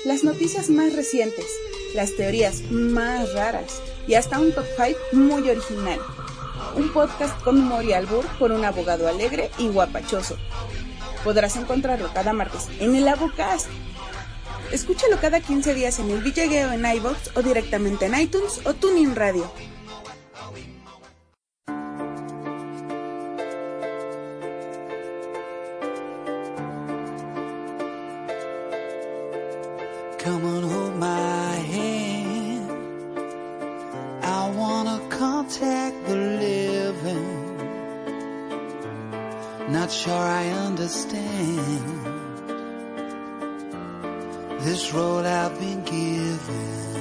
las noticias más recientes, las teorías más raras y hasta un top 5 muy original. Un podcast con humor y albur por un abogado alegre y guapachoso. Podrás encontrarlo cada martes en el Abocast. Escúchalo cada 15 días en el Villegueo en iVoox o directamente en iTunes o TuneIn Radio. Come on, hold my hand. I wanna contact the living. Not sure I understand this road I've been given.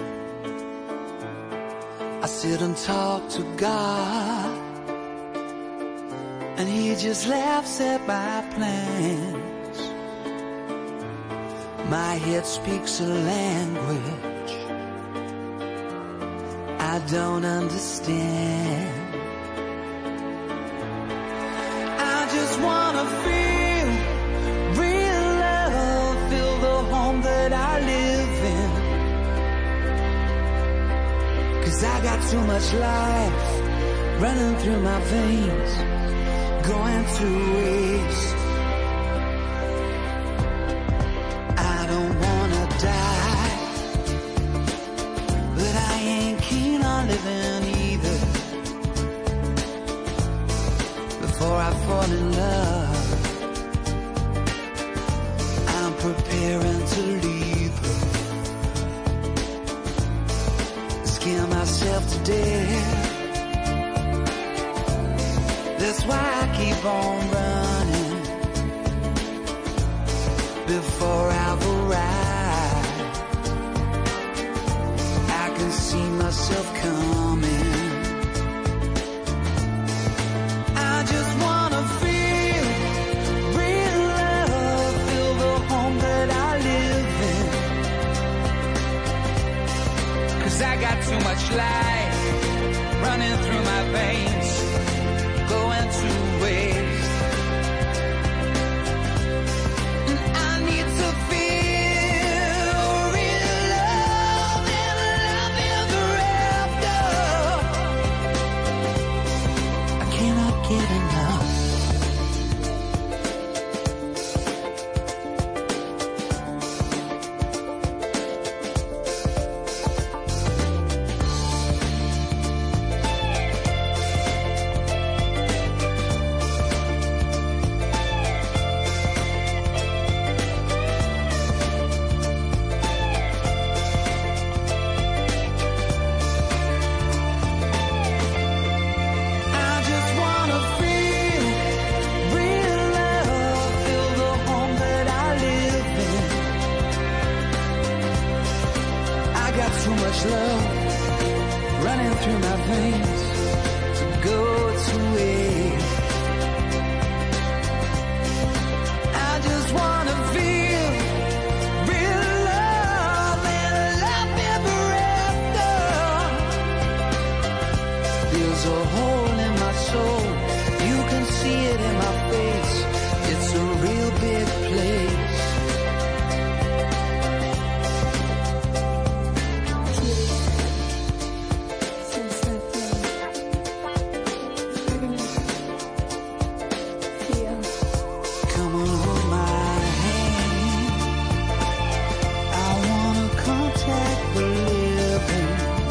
I sit and talk to God, and He just laughs at my plans. My head speaks a language I don't understand. I just wanna feel real love, feel the home that I live in. 'Cause I got too much life running through my veins, going to waste. I don't wanna die, but I ain't keen on living either. Before I fall in love, I'm preparing to leave her. Scare myself to death. That's why I keep on running before I've arrived. I can see myself coming. I just wanna feel real love, feel the home that I live in. 'Cause I got too much life running through my veins, going to waste. And I need to feel real love and love ever after. I cannot get enough. I just wanna feel real love, feel the home that I live in. I got too much love running through my veins to go to waste. I just wanna feel real love and love ever after. There's a hole in my soul, you can see it in my face. It's a real big place. Come on, hold my hand. I wanna contact the living.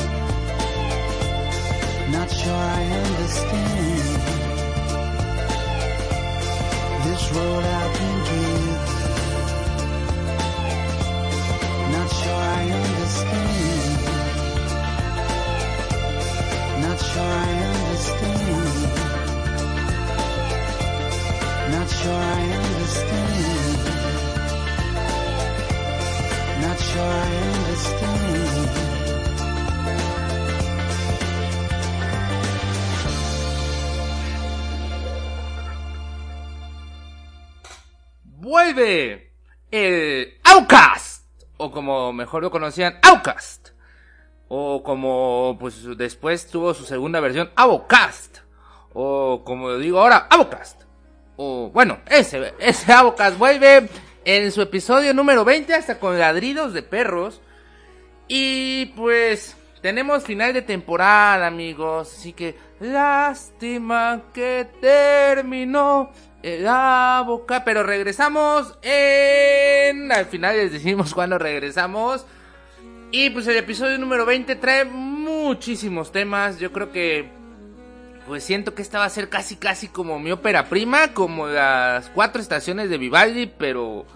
Not sure I understand this road I've been given. Not sure I understand. Not sure I understand. Not sure I understand. Not sure I understand. Vuelve el Outcast, o como mejor lo conocían, Outcast, o como pues después tuvo su segunda versión, Avocast, o como digo ahora, Avocast. O bueno, ese Avocast vuelve en su episodio número 20, hasta con ladridos de perros. Y pues tenemos final de temporada, amigos, así que lástima que terminó la boca, pero regresamos al final les decimos cuando regresamos. Y pues el episodio número 20 trae muchísimos temas. Yo creo que pues siento que esta va a ser casi como mi ópera prima, como las 4 estaciones de Vivaldi, pero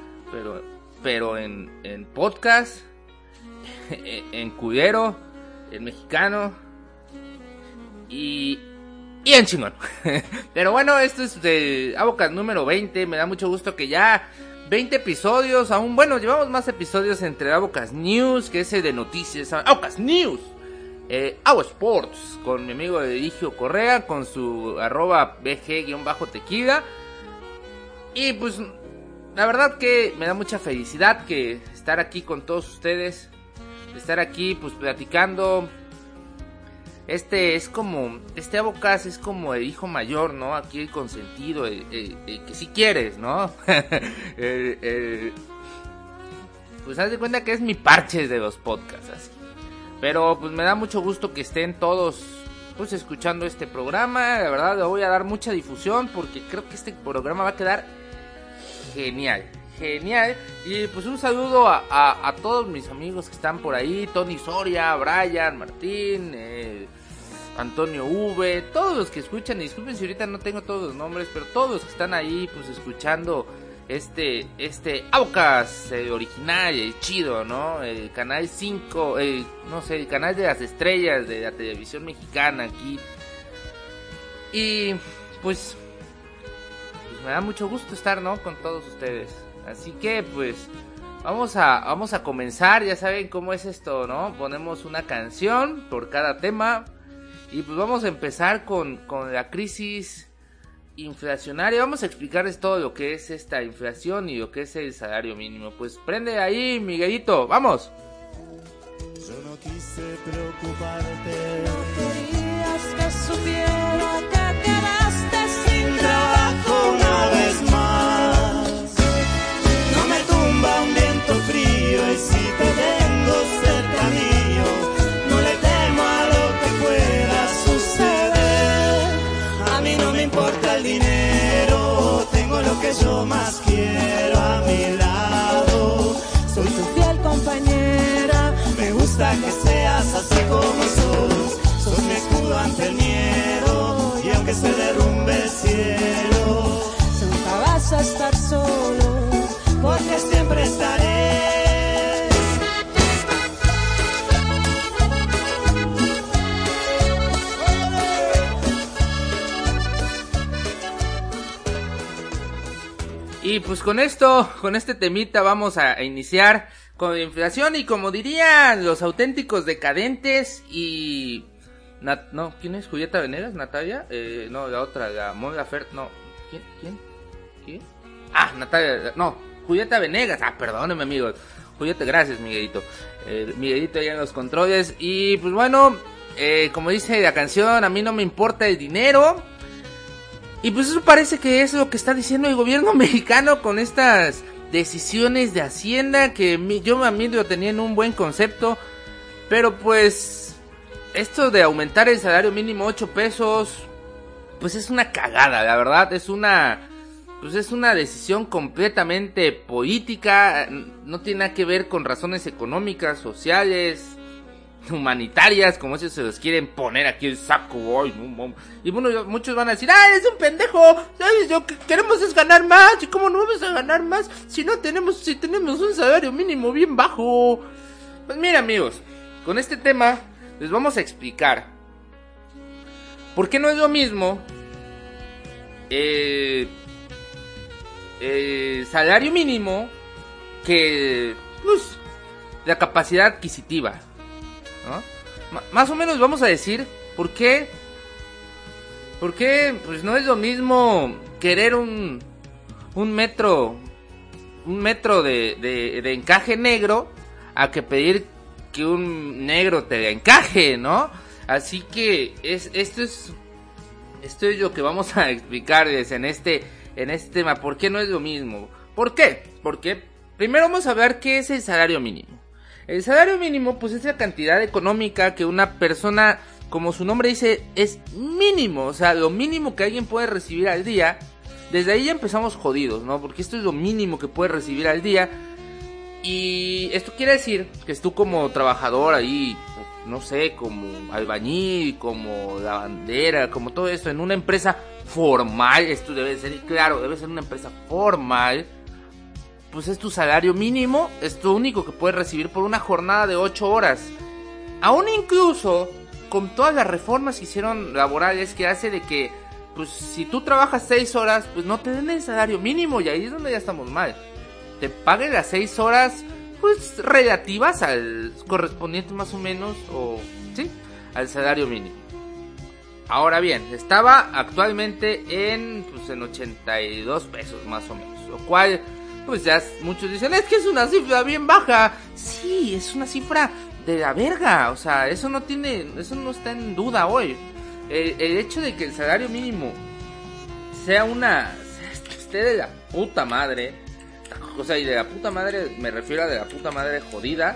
en podcast, en culero, en mexicano y en chingón. Pero bueno, esto es de Avocast número 20. Me da mucho gusto que ya 20 episodios, aún bueno, llevamos más episodios entre Avocast News, que es el de noticias, Avocast News, Avo Sports, con mi amigo Eligio Correa, con su @bg_tequila. Y pues la verdad que me da mucha felicidad que estar aquí con todos ustedes, estar aquí pues platicando. Este Avocast es como el hijo mayor, ¿no? Aquí el consentido, el que sí quieres, ¿no? Pues haz de cuenta que es mi parche de los podcasts, así. Pero pues me da mucho gusto que estén todos pues escuchando este programa. La verdad le voy a dar mucha difusión porque creo que este programa va a quedar genial. Y pues un saludo a todos mis amigos que están por ahí: Tony Soria, Brian, Martín, Antonio V, todos los que escuchan. Y disculpen si ahorita no tengo todos los nombres, pero todos los que están ahí pues escuchando este Avocast original, el chido, ¿no? El canal 5, no sé, el canal de las estrellas de la televisión mexicana aquí. Y pues me da mucho gusto estar, ¿no? Con todos ustedes. Así que pues vamos a comenzar. Ya saben cómo es esto, ¿no? Ponemos una canción por cada tema. Y pues vamos a empezar con la crisis inflacionaria. Vamos a explicarles todo lo que es esta inflación y lo que es el salario mínimo. Pues prende ahí, Miguelito, vamos. Yo no quise preocuparte. No querías que supiera que quedaste sin trabajo Una vez más, no me tumba un viento frío y si te tengo cerca mío, no le temo a lo que pueda suceder. A mí no me importa el dinero, tengo lo que yo más quiero a mi lado. Soy tu fiel compañera, me gusta que seas así como sos. Sos mi escudo ante el miedo y aunque se derrumbe el cielo, nunca vas a estar solo, porque siempre estaré. Y pues con este temita vamos a iniciar con la inflación. Y como dirían los auténticos decadentes y... no, ¿quién es? ¿Julieta Venegas? ¿Natalia? No, la otra, la Mon Laferte, no. ¿Quién? Ah, Natalia, no, Julieta Venegas. Ah, perdónenme, amigos. Julieta, gracias, Miguelito. Miguelito allá en los controles. Y pues bueno, como dice la canción, a mí no me importa el dinero. Y pues eso parece que es lo que está diciendo el gobierno mexicano con estas decisiones de Hacienda, que yo a mí lo tenía en un buen concepto, pero pues esto de aumentar el salario mínimo 8 pesos, pues es una cagada, la verdad. Es una decisión completamente política, no tiene nada que ver con razones económicas, sociales, humanitarias, como ellos se los quieren poner aquí el saco. Ay, no. Y bueno, muchos van a decir: es un pendejo, ¿sabes? Lo que queremos es ganar más. ¿Y cómo no vamos a ganar más si tenemos un salario mínimo bien bajo? Pues mira, amigos, con este tema les vamos a explicar por qué no es lo mismo salario mínimo que pues la capacidad adquisitiva, ¿no? Más o menos vamos a decir por qué pues no es lo mismo querer un metro de encaje negro a que pedir que un negro te encaje, ¿no? Así que esto es lo que vamos a explicarles en este tema. ¿Por qué no es lo mismo? ¿Por qué? Porque primero vamos a ver qué es el salario mínimo. El salario mínimo pues es la cantidad económica que una persona, como su nombre dice, es mínimo. O sea, lo mínimo que alguien puede recibir al día. Desde ahí ya empezamos jodidos, ¿no? Porque esto es lo mínimo que puedes recibir al día. Y esto quiere decir que tú como trabajador ahí, no sé, como albañil, como lavandera, como todo esto, en una empresa formal, esto debe ser, claro, debe ser una empresa formal, pues es tu salario mínimo, es tu único que puedes recibir por una jornada de 8 horas. Aún incluso, con todas las reformas que hicieron laborales, que hace de que, pues si tú trabajas 6 horas, pues no te den el salario mínimo, y ahí es donde ya estamos mal. Te paguen las 6 horas, pues relativas al correspondiente más o menos, o sí, al salario mínimo. Ahora bien, estaba actualmente en 82 pesos más o menos, lo cual, pues ya muchos dicen, es que es una cifra bien baja. Sí, es una cifra de la verga, o sea, eso no está en duda hoy. El hecho de que el salario mínimo esté de la puta madre, o sea, y de la puta madre me refiero a de la puta madre jodida,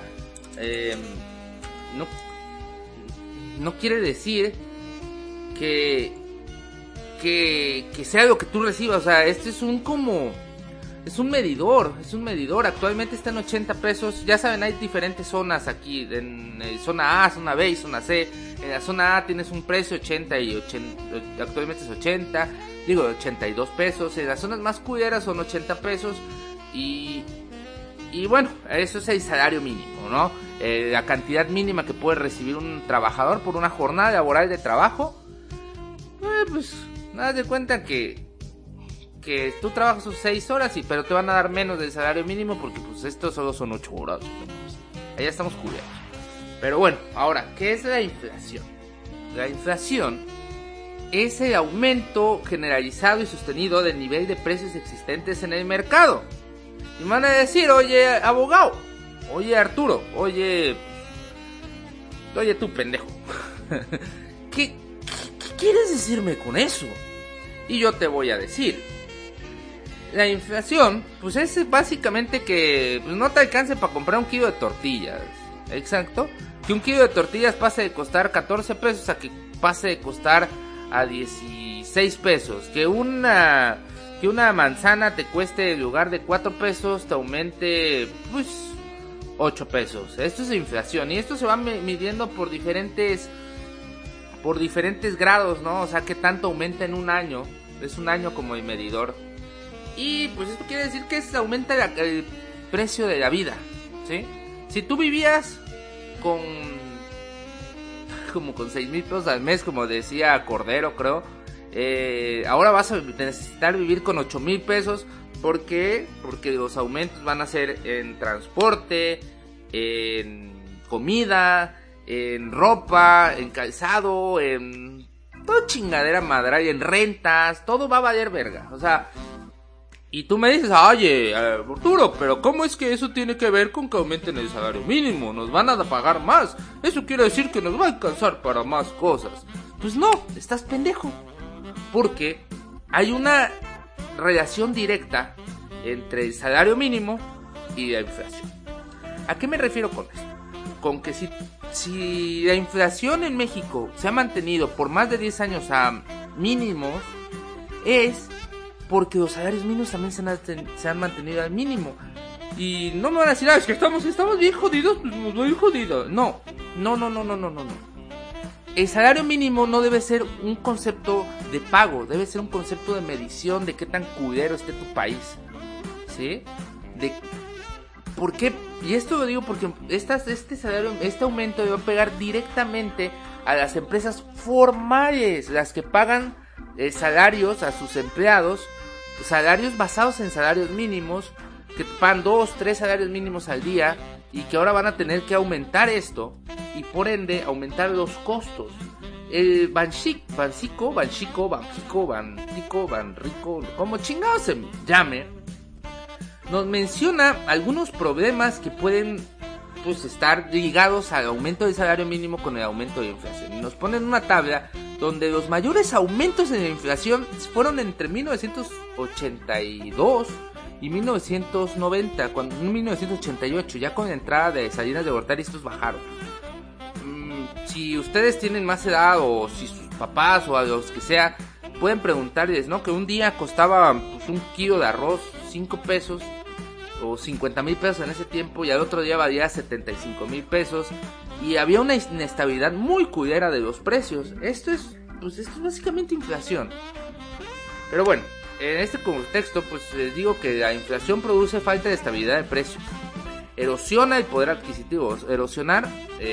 no quiere decir que sea lo que tú recibas. O sea, este es un medidor, actualmente está en 80 pesos, ya saben, hay diferentes zonas aquí, en zona A, zona B y zona C. En la zona A tienes un precio 80 actualmente es 80, digo 82 pesos, en las zonas más culeras son 80 pesos, y bueno, eso es el salario mínimo, ¿no? La cantidad mínima que puede recibir un trabajador por una jornada laboral de trabajo. Pues, nada de cuenta que tú trabajas sus 6 horas, pero te van a dar menos del salario mínimo porque pues estos solo son 8 horas. Allá estamos cubiertos. Pero bueno, ahora, ¿qué es la inflación? La inflación es el aumento generalizado y sostenido del nivel de precios existentes en el mercado. Y me van a decir, oye, abogado, oye, Arturo, oye tú, pendejo. ¿Qué quieres decirme con eso? Y yo te voy a decir, la inflación, pues es básicamente que pues, no te alcance para comprar un kilo de tortillas. Exacto. Que un kilo de tortillas pase de costar 14 pesos a que pase de costar a 16 pesos. Que una manzana te cueste en lugar de 4 pesos, te aumente pues 8 pesos. Esto es inflación, y esto se va midiendo por diferentes grados, ¿no? O sea, que tanto aumenta en un año. Es un año como el medidor. Y pues esto quiere decir que aumenta el precio de la vida, ¿sí? Si tú vivías con 6,000 pesos al mes, como decía Cordero, creo, ahora vas a necesitar vivir con 8,000 pesos. ¿Por qué? Porque los aumentos van a ser en transporte, en comida, en ropa, en calzado, en toda chingadera madre, en rentas, todo va a valer verga. O sea, y tú me dices, oye, Arturo, pero ¿cómo es que eso tiene que ver con que aumenten el salario mínimo? Nos van a pagar más, eso quiere decir que nos va a alcanzar para más cosas. Pues no, estás pendejo, porque hay una relación directa entre el salario mínimo y la inflación. ¿A qué me refiero con esto? Con que si la inflación en México se ha mantenido por más de 10 años a mínimos, es porque los salarios mínimos también se han mantenido al mínimo. Y no me van a decir, es que estamos bien jodidos, pues nos voy jodido. No. El salario mínimo no debe ser un concepto de pago, debe ser un concepto de medición de qué tan culero esté tu país, ¿sí? ¿Por qué? Y esto lo digo porque este aumento va a pegar directamente a las empresas formales, las que pagan salarios a sus empleados, salarios basados en salarios mínimos, que pagan 2, 3 salarios mínimos al día, y que ahora van a tener que aumentar esto, y por ende aumentar los costos. El Banxico, como chingado se llame, nos menciona algunos problemas que pueden pues estar ligados al aumento del salario mínimo con el aumento de la inflación. Y nos ponen una tabla donde los mayores aumentos en la inflación fueron entre 1982 y 1990, en 1988, ya con la entrada de Salinas de Gortari, estos bajaron. Si ustedes tienen más edad o si sus papás o a los que sea pueden preguntarles, ¿no? Que un día costaba pues, un kilo de arroz 5 pesos o 50,000 pesos en ese tiempo, y al otro día valía 75,000 pesos, y había una inestabilidad muy culera de los precios. Esto es básicamente inflación. Pero bueno, en este contexto pues les digo que la inflación produce falta de estabilidad de precios, erosiona el poder adquisitivo. Erosionar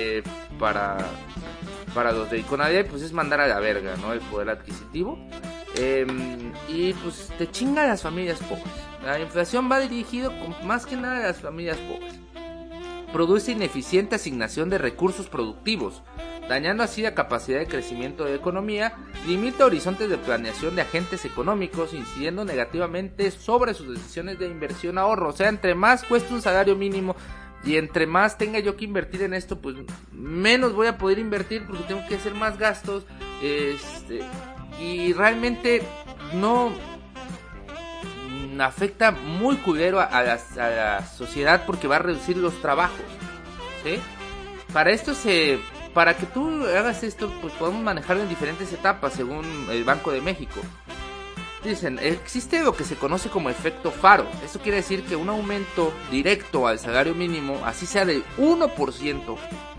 para los de Infonavit pues es mandar a la verga, ¿no? El poder adquisitivo. Y pues te chinga a las familias pobres. La inflación va dirigido más que nada a las familias pobres. Produce ineficiente asignación de recursos productivos, dañando así la capacidad de crecimiento de la economía, limita horizontes de planeación de agentes económicos, incidiendo negativamente sobre sus decisiones de inversión-ahorro. O sea, entre más cuesta un salario mínimo y entre más tenga yo que invertir en esto, pues menos voy a poder invertir porque tengo que hacer más gastos. Y realmente no afecta muy culero a la sociedad porque va a reducir los trabajos, ¿sí? Para que tú hagas esto, pues podemos manejarlo en diferentes etapas según el Banco de México. Dicen, existe lo que se conoce como efecto faro. Esto quiere decir que un aumento directo al salario mínimo, así sea del 1%,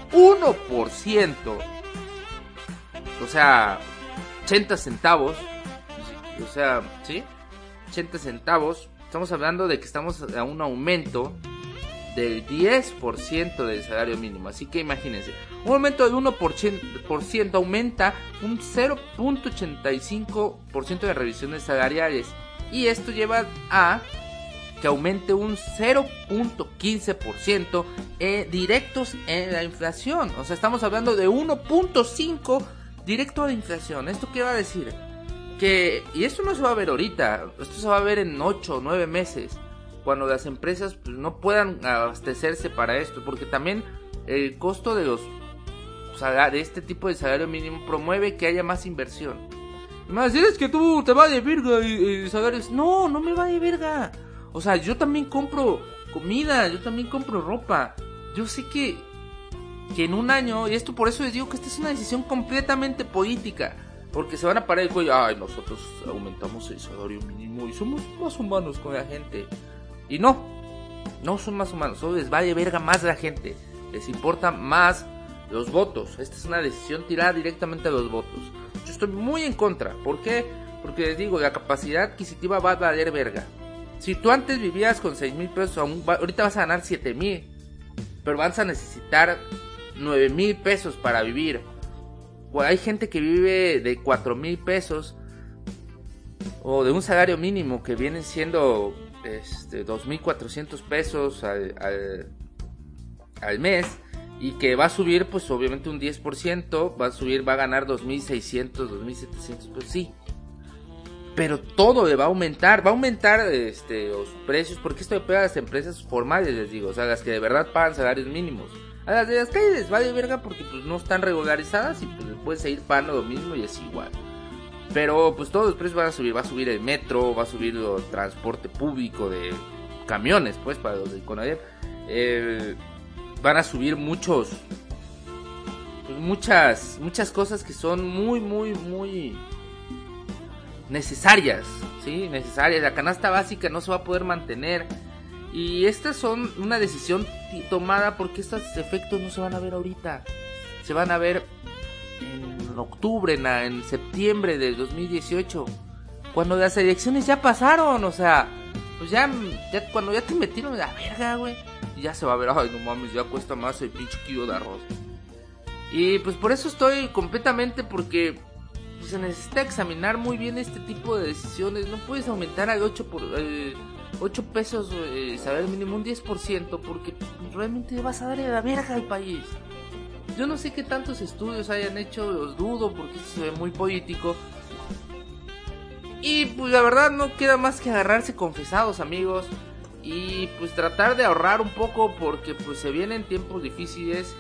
o sea, 80 centavos, o sea, ¿sí? 80 centavos, estamos hablando de que estamos a un aumento del 10% del salario mínimo. Así que imagínense, un aumento del 1% aumenta un 0.85% de revisiones salariales, y esto lleva a que aumente un 0.15% directos en la inflación. O sea, estamos hablando de 1.5 directo a la inflación. ¿Esto qué va a decir? Y esto no se va a ver ahorita, esto se va a ver en 8 o 9 meses, cuando las empresas pues, no puedan abastecerse para esto, porque también el costo de este tipo de salario mínimo promueve que haya más inversión. Y me vas a decir, es que tú te vas de verga y salarios. No me va de verga. O sea, yo también compro comida, yo también compro ropa. Yo sé que en un año, y esto por eso les digo que esta es una decisión completamente política, porque se van a parar el cuello, ay, nosotros aumentamos el salario mínimo y somos más humanos con la gente. Y no son más humanos, solo les vale verga más la gente, les importa más los votos. Esta es una decisión tirada directamente a los votos. Yo estoy muy en contra. ¿Por qué? Porque les digo, la capacidad adquisitiva va a valer verga. Si tú antes vivías con 6,000 pesos, ahorita vas a ganar 7,000, pero vas a necesitar 9,000 pesos para vivir. O hay gente que vive de 4,000 pesos o de un salario mínimo que viene siendo 2,400 pesos al mes, y que va a subir pues obviamente un 10%, va a ganar 2,600, 2,700 pesos, sí. Pero todo le va a aumentar los precios, porque esto le pega a las empresas formales, les digo, o sea, las que de verdad pagan salarios mínimos. A las de las calles les vale verga porque pues no están regularizadas y pues les pueden seguir pagando lo mismo y es igual. Pero pues todos los precios van a subir, va a subir el metro, va a subir el transporte público de camiones, pues para los de Infonavit. Van a subir muchas cosas que son muy necesarias, ¿sí? Necesarias. La canasta básica no se va a poder mantener. Y estas son una decisión tomada porque estos efectos no se van a ver ahorita. Se van a ver en octubre, en septiembre del 2018, cuando las elecciones ya pasaron. O sea, pues ya cuando ya te metieron la verga, güey, y ya se va a ver, ay, no mames, ya cuesta más el pinche kilo de arroz. Y pues por eso estoy completamente, porque pues, se necesita examinar muy bien este tipo de decisiones. No puedes aumentar al 8 pesos salario mínimo, un 10%, porque realmente vas a darle a la verga al país. Yo no sé qué tantos estudios hayan hecho, los dudo, porque esto se ve muy político. Y pues la verdad no queda más que agarrarse confesados, amigos, y pues tratar de ahorrar un poco, porque pues se vienen tiempos difíciles.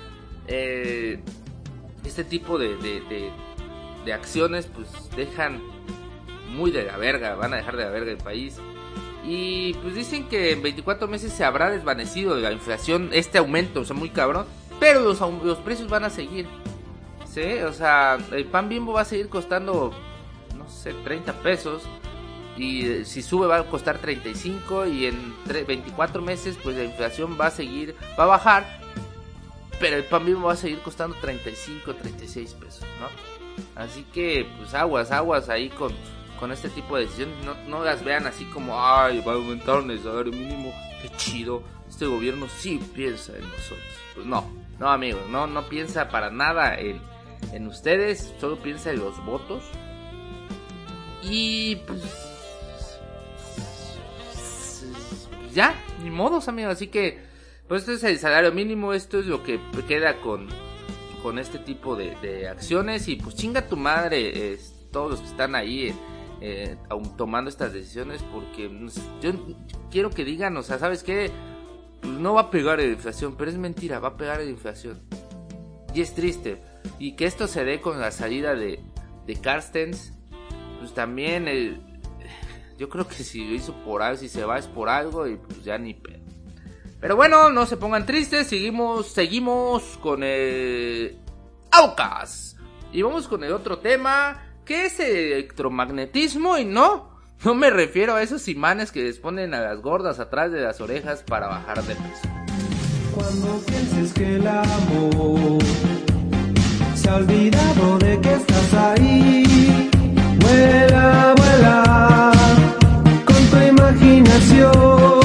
Este tipo de acciones pues dejan muy de la verga, van a dejar de la verga el país. Y pues dicen que en 24 meses se habrá desvanecido de la inflación este aumento, o sea, muy cabrón. Pero los precios van a seguir, ¿sí? O sea, el pan Bimbo va a seguir costando, no sé, 30 pesos. Y si sube va a costar 35. Y en 24 meses pues la inflación va a bajar. Pero el pan Bimbo va a seguir costando 35, 36 pesos, ¿no? Así que pues aguas ahí con este tipo de decisiones. No las vean así como, ay, va a aumentar el salario mínimo, qué chido, este gobierno sí piensa en nosotros. Pues no amigos, no piensa para nada en ustedes, solo piensa en los votos. Y pues ya, ni modos, amigos. Así que pues esto es el salario mínimo, esto es lo que queda con este tipo de acciones. Y pues chinga tu madre, todos los que están ahí aún tomando estas decisiones, porque yo quiero que digan, o sea, ¿sabes qué? Pues no va a pegar la inflación, pero es mentira, va a pegar la inflación. Y es triste. Y que esto se dé con la salida de Carstens, pues también yo creo que si lo hizo por algo, si se va es por algo, y pues ya ni pedo. Pero bueno, no se pongan tristes, seguimos con el Aucas. Y vamos con el otro tema, que es el electromagnetismo. Y no me refiero a esos imanes que les ponen a las gordas atrás de las orejas para bajar de peso. Cuando pienses que el amor se ha olvidado de que estás ahí, vuela, vuela con tu imaginación.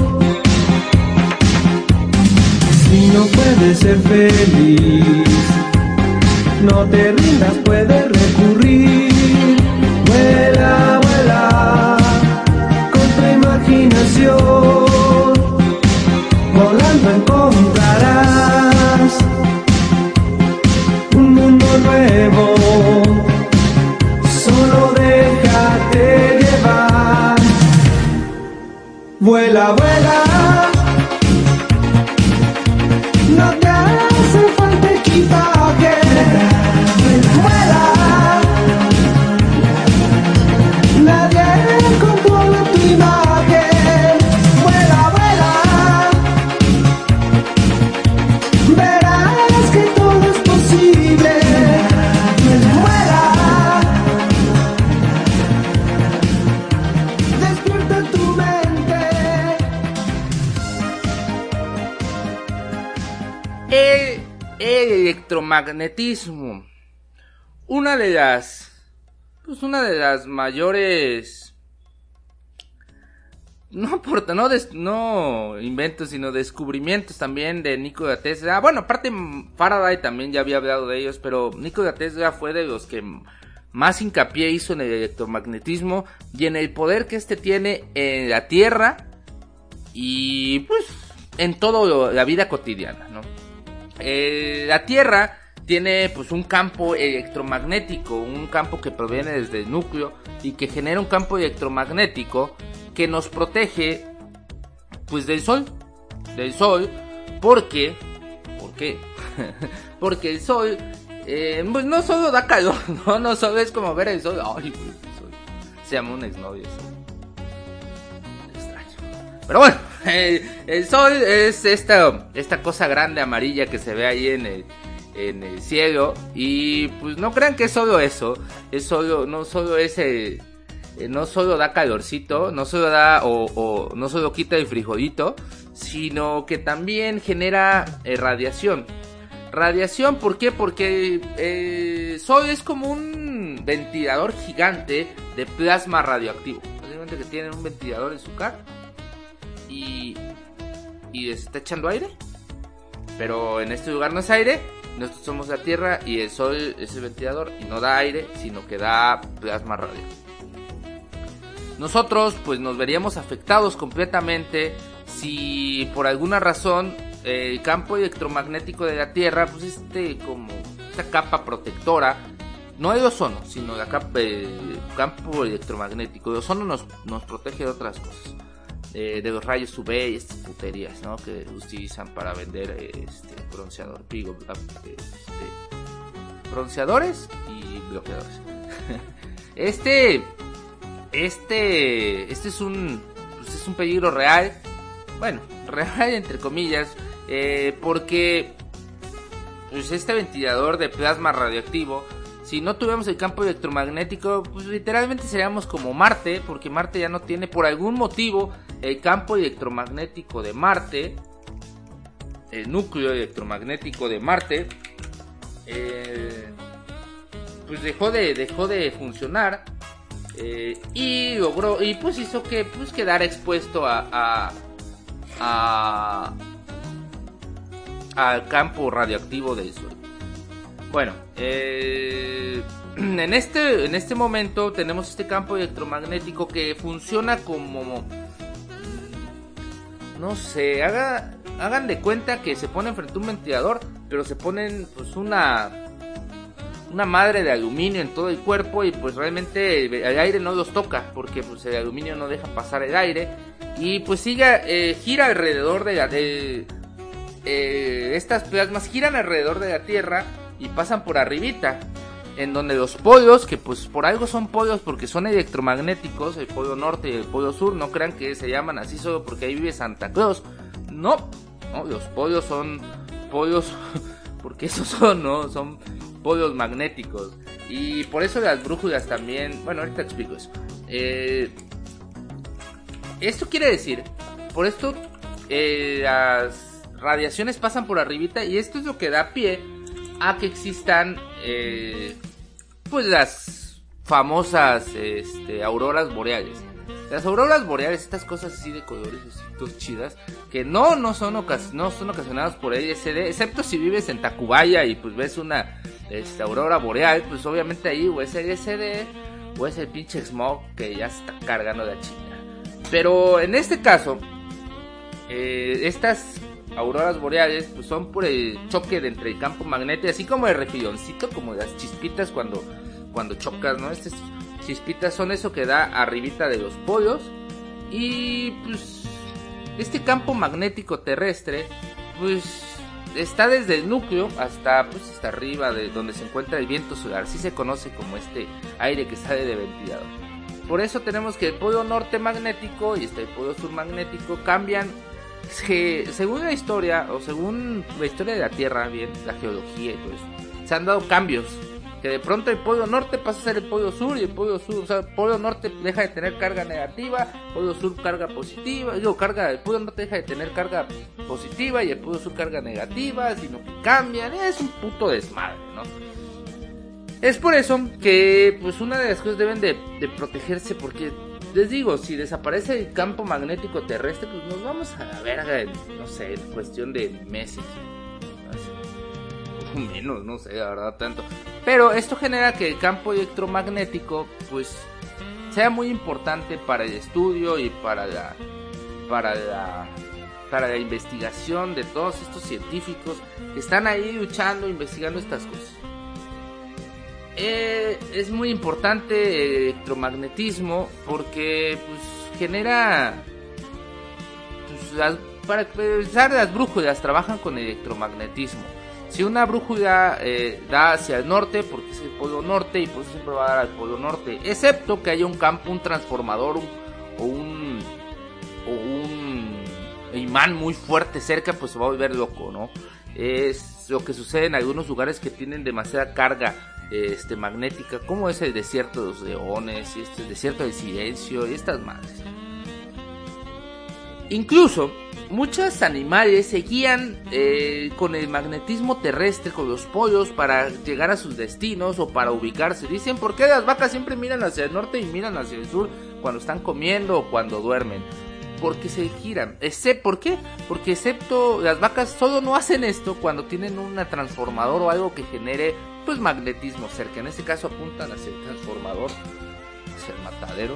Si no puedes ser feliz, no te rindas, puedes recurrir. Vuela, vuela con tu imaginación. Volando encontrarás un mundo nuevo. Solo déjate llevar. Vuela, vuela. No te hace falta equipaje. Vuela. Nadie controla tu imagen. Vuela, vuela. Verás que todo es posible. Vuela. Despierta tu mente. El electromagnetismo, una de las mayores, no inventos, sino descubrimientos también de Nikola Tesla. Bueno, aparte Faraday también ya había hablado de ellos, pero Nikola Tesla fue de los que más hincapié hizo en el electromagnetismo y en el poder que este tiene en la Tierra y pues en toda la vida cotidiana, ¿no? La Tierra tiene pues un campo electromagnético, un campo que proviene desde el núcleo y que genera un campo electromagnético que nos protege pues del sol. ¿Por qué? Porque el sol pues no solo da calor, no solo es como ver el sol. Ay, güey, el sol. Se llama un exnovio eso. Extraño. Pero bueno, el sol es esta cosa grande amarilla que se ve ahí en el cielo. Y pues no crean que es solo eso. No solo da calorcito, no solo da no solo quita el frijolito, sino que también genera radiación. Radiación, ¿por qué? Porque el sol es como un ventilador gigante de plasma radioactivo. Básicamente que tienen un ventilador en su cara y les está echando aire. Pero en este lugar no es aire. Nosotros somos la Tierra y el sol es el ventilador y no da aire, sino que da plasma radioactivo. Nosotros pues nos veríamos afectados completamente si por alguna razón el campo electromagnético de la Tierra, pues como esta capa protectora, no el ozono, sino el campo electromagnético. El ozono nos protege de otras cosas, de los rayos UV y estas puterías, ¿no? Que utilizan para vender bronceadores y bloqueadores. Este es pues es un peligro real, bueno, real entre comillas, porque pues este ventilador de plasma radioactivo, si no tuviéramos el campo electromagnético, pues literalmente seríamos como Marte, porque Marte ya no tiene por algún motivo el campo electromagnético de Marte, el núcleo electromagnético de Marte, pues dejó de funcionar, y logró, y pues hizo que pues quedara expuesto al campo radioactivo del Sol. Bueno, en este momento tenemos este campo electromagnético que funciona como, no sé, hagan de cuenta que se ponen frente a un ventilador, pero se ponen pues una madre de aluminio en todo el cuerpo, y pues realmente el aire no los toca, porque pues el aluminio no deja pasar el aire, y pues gira alrededor estas plasmas giran alrededor de la Tierra y pasan por arribita, en donde los polos, que pues por algo son polos porque son electromagnéticos, el polo norte y el polo sur, no crean que se llaman así solo porque ahí vive Santa Claus, no, los polos son polos porque esos son polos magnéticos, y por eso las brújulas también, bueno, ahorita explico eso. Esto quiere decir, por esto las radiaciones pasan por arribita, y esto es lo que da pie a que existan pues las famosas auroras boreales. Las auroras boreales, estas cosas así de colores chidas, que no son ocasionadas por LSD, excepto si vives en Tacubaya y pues ves una aurora boreal, pues obviamente ahí o es LSD o es el pinche smog que ya se está cargando de la chingada. Pero en este caso, estas auroras boreales pues son por el choque entre el campo magnético, así como el refilloncito, como las chispitas cuando chocas, ¿no? Estas chispitas son eso que da arribita de los polos, y pues este campo magnético terrestre pues está desde el núcleo hasta arriba de donde se encuentra el viento solar, así se conoce como este aire que sale de ventilador. Por eso tenemos que el polo norte magnético y el polo sur magnético cambian, que según la historia, o según la historia de la Tierra, bien, la geología y todo eso, se han dado cambios, que de pronto el polo norte pasa a ser el polo sur, y el polo sur, o sea, el polo norte deja de tener carga negativa, el polo sur carga positiva, el polo norte deja de tener carga positiva y el polo sur carga negativa, sino que cambian, es un puto desmadre, ¿no? Es por eso que pues una de las cosas deben de protegerse, porque les digo, si desaparece el campo magnético terrestre, pues nos vamos a la verga en, no sé, en cuestión de meses, o menos, no sé, la verdad, tanto. Pero esto genera que el campo electromagnético pues sea muy importante para el estudio y para la investigación de todos estos científicos que están ahí luchando, investigando estas cosas. Es muy importante el electromagnetismo porque pues genera pues, para empezar, las brújulas trabajan con electromagnetismo. Si una brújula da hacia el norte, porque es el polo norte, y por eso siempre va a dar al polo norte, excepto que haya un campo, un transformador o un imán muy fuerte cerca, pues se va a volver loco, ¿no? Es lo que sucede en algunos lugares que tienen demasiada carga magnética, como es el desierto de los leones y el desierto del silencio y estas madres. Incluso muchos animales se guían con el magnetismo terrestre, con los polos, para llegar a sus destinos o para ubicarse. Dicen, ¿por qué las vacas siempre miran hacia el norte y miran hacia el sur cuando están comiendo o cuando duermen? Porque se giran. ¿Por qué? Porque excepto las vacas solo no hacen esto cuando tienen un transformador o algo que genere pues magnetismo cerca. En este caso apuntan hacia el transformador, hacia el matadero.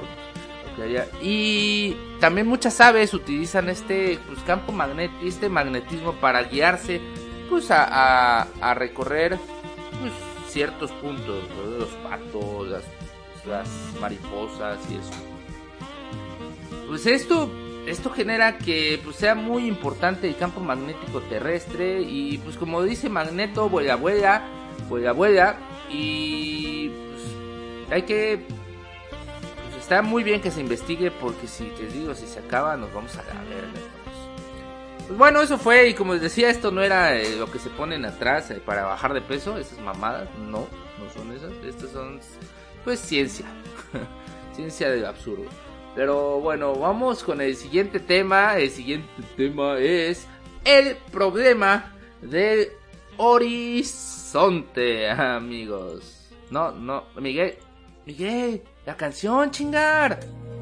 Y también muchas aves utilizan campo magnético, este magnetismo para guiarse pues a recorrer pues ciertos puntos, ¿no? Los patos, las mariposas y eso. Pues esto genera que pues sea muy importante el campo magnético terrestre, y pues como dice Magneto, vuela, y pues hay que está muy bien que se investigue, porque si te digo, si se acaba, nos vamos a la verga. Pues bueno, eso fue, y como les decía, esto no era lo que se ponen atrás para bajar de peso, esas mamadas, no son esas, estas son, pues, ciencia, ciencia del absurdo. Pero bueno, vamos con el siguiente tema. El siguiente tema es el problema del horizonte, amigos. No, Miguel, la canción, chingar.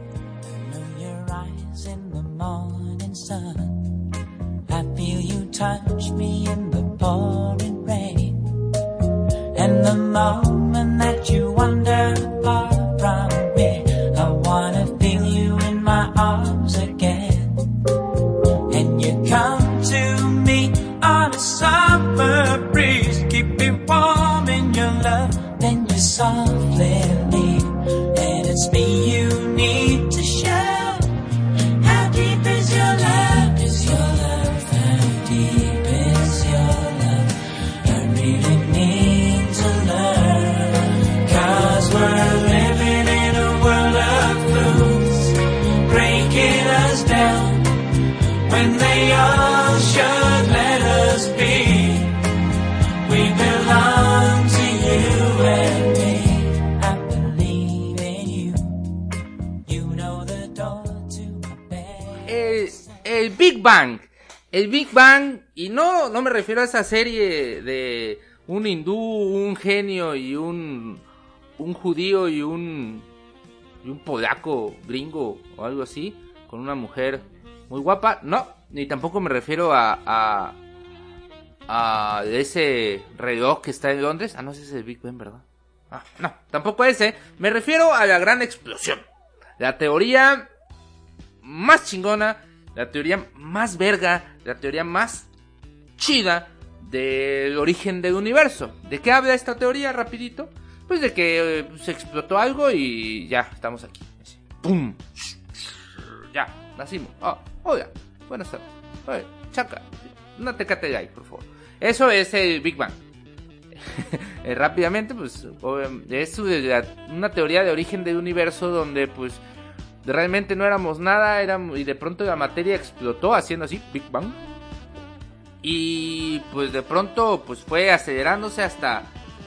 I feel you touch me in the pouring rain, and the moment that you wander far from me, I wanna feel you in my arms again. And you come to me on a summer breeze, keep me warm in your love, then you softly leave, and it's me you need to show. How deep is your love? Is your love? How deep is your love? I really need to learn, 'cause we're living in a world of fools, breaking us down when they all should let us be. We belong to you and me. I believe in you. You know the door to my bed. El Big Bang. El Big Bang, y no me refiero a esa serie de un hindú, un genio y un judío y un polaco gringo o algo así, con una mujer muy guapa. No, ni tampoco me refiero a ese reloj que está en Londres. No, ese es el Big Bang, ¿verdad? No, tampoco ese. Me refiero a la gran explosión. La teoría más chingona, la teoría más verga, la teoría más chida del origen del universo. ¿De qué habla esta teoría, rapidito? Pues de que se explotó algo y ya, estamos aquí. ¡Pum! Ya, nacimos. Hola, buenas tardes. Oye, chaca, una Tecate Light, por favor. Eso es el Big Bang. Rápidamente, pues, es una teoría de origen del universo donde, pues, realmente no éramos nada, y de pronto la materia explotó haciendo así, Big Bang. Y pues de pronto pues fue acelerándose hasta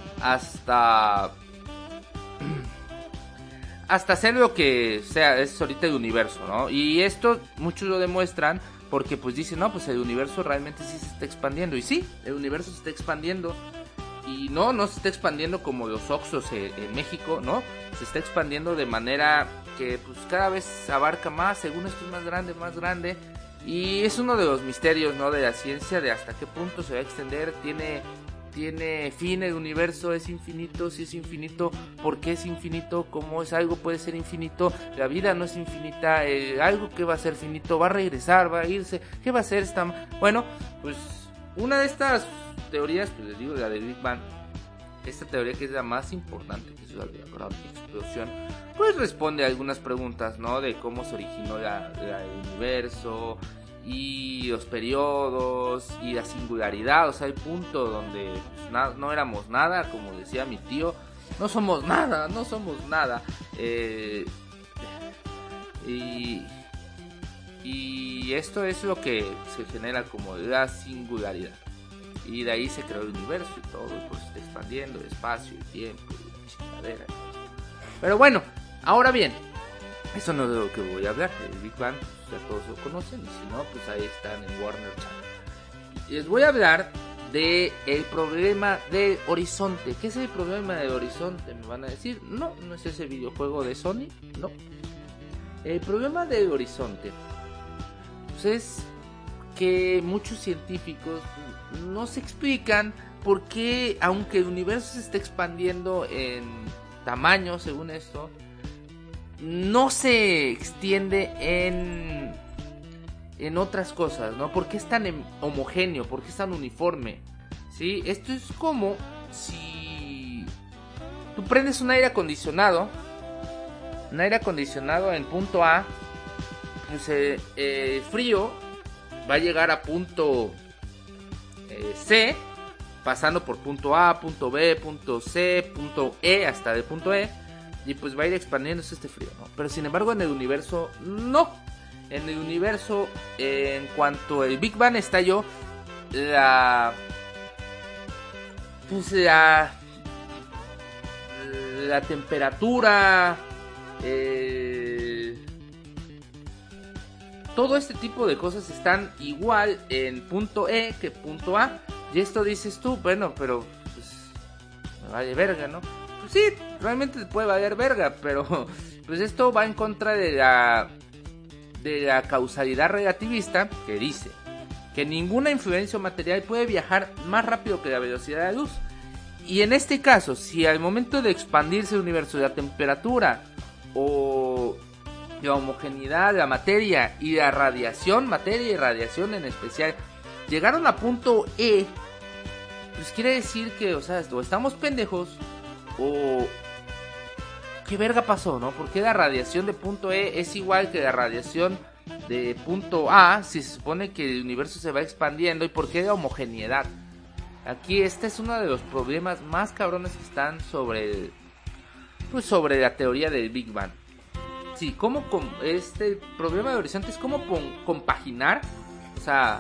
hacer lo que sea, es ahorita el universo, ¿no? Y esto muchos lo demuestran porque pues dicen, no, pues el universo realmente sí se está expandiendo. Y sí, el universo se está expandiendo. Y no se está expandiendo como los Oxxos en México, ¿no? Se está expandiendo de manera que pues cada vez abarca más, según esto es más grande. Y es uno de los misterios, ¿no? De la ciencia, de hasta qué punto se va a extender. Tiene fin el universo, es infinito. Si es infinito, ¿por qué es infinito? ¿Cómo es algo puede ser infinito? La vida no es infinita. Algo que va a ser finito va a regresar, va a irse. ¿Qué va a ser Bueno, pues una de estas teorías, pues les digo, la del Big Bang, esta teoría que es la más importante, que es la de la gran explosión, pues responde a algunas preguntas, ¿no? De cómo se originó el universo y los periodos y la singularidad, o sea, el punto donde pues, no éramos nada, como decía mi tío, no somos nada. Y esto es lo que se genera como la singularidad. Y de ahí se creó el universo y todo, y pues se está expandiendo el espacio, el tiempo, y la chingadera. Pero bueno, ahora bien, eso no es de lo que voy a hablar. El Big Bang, ya todos lo conocen, y si no, pues ahí están en Warner Channel. Y les voy a hablar de el problema del horizonte. ¿Qué es el problema del horizonte? Me van a decir, no es ese videojuego de Sony, no. El problema del horizonte, pues es que muchos científicos no se explican por qué, aunque el universo se está expandiendo en tamaño, según esto, no se extiende en otras cosas, ¿no? ¿Por qué es tan homogéneo? ¿Por qué es tan uniforme? ¿Sí? Esto es como si tú prendes un aire acondicionado en punto A, pues frío va a llegar a punto C, pasando por punto A, punto B, punto C, punto E, hasta el punto E, y pues va a ir expandiéndose este frío, ¿no? Pero sin embargo en el universo no. En el universo, en cuanto el Big Bang estalló, la temperatura, todo este tipo de cosas están igual en punto E que punto A. Y esto dices tú, bueno, pero pues me vale verga, ¿no? Pues sí, realmente puede valer verga, pero pues esto va en contra de la causalidad relativista, que dice que ninguna influencia material puede viajar más rápido que la velocidad de la luz. Y en este caso, si al momento de expandirse el universo, la temperatura o la homogeneidad de la materia y la radiación, materia y radiación en especial, llegaron a punto E, pues quiere decir que, o sea, o estamos pendejos o ¿qué verga pasó, no? ¿Por qué la radiación de punto E es igual que la radiación de punto A si se supone que el universo se va expandiendo? ¿Y por qué la homogeneidad? Aquí este es uno de los problemas más cabrones que están sobre la teoría del Big Bang. Sí, este problema de horizonte es cómo compaginar, o sea,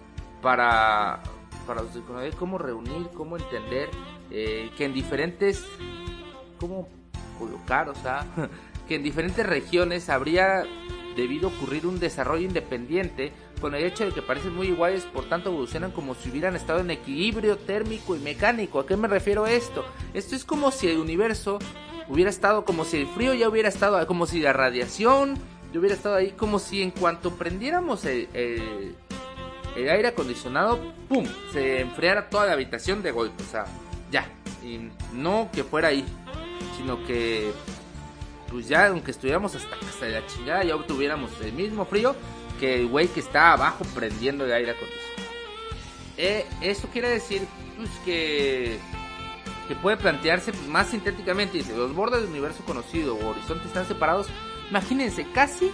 para los de Conavio, cómo reunir, cómo entender que en diferentes, cómo colocar, o sea, que en diferentes regiones habría debido ocurrir un desarrollo independiente con el hecho de que parecen muy iguales, por tanto evolucionan como si hubieran estado en equilibrio térmico y mecánico. ¿A qué me refiero a esto? Esto es como si el universo hubiera estado, como si el frío ya hubiera estado, como si la radiación ya hubiera estado ahí, como si en cuanto prendiéramos el aire acondicionado, ¡pum!, se enfriara toda la habitación de golpe, o sea, ya, y no que fuera ahí, sino que pues ya, aunque estuviéramos hasta la chingada, ya obtuviéramos el mismo frío que el güey que está abajo prendiendo el aire acondicionado. Esto quiere decir pues que puede plantearse pues, más sintéticamente. Dice, los bordes del universo conocido o horizontes están separados, imagínense, casi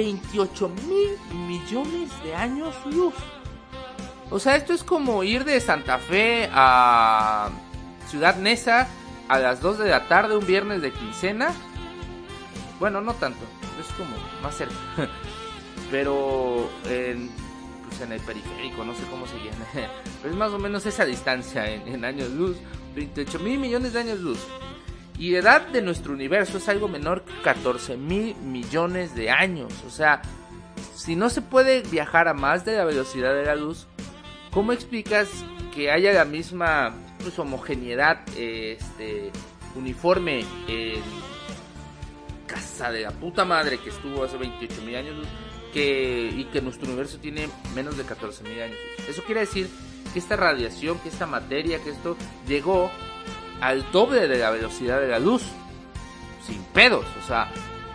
28,000 millones de años luz. O sea, esto es como ir de Santa Fe a Ciudad Neza a las 2 de la tarde un viernes de quincena. Bueno, no tanto, es como más cerca. Pero pues en el periférico, no sé cómo se llama. Pero es más o menos esa distancia en años luz. 28,000 millones de años luz. Y la edad de nuestro universo es algo menor que 14,000 millones de años. O sea, si no se puede viajar a más de la velocidad de la luz, ¿cómo explicas que haya la misma pues, homogeneidad uniforme en casa de la puta madre que estuvo hace 28,000 años luz, y que nuestro universo tiene menos de 14,000 años luz? Eso quiere decir que esta radiación, que esta materia, que esto llegó al doble de la velocidad de la luz, sin pedos. O sea,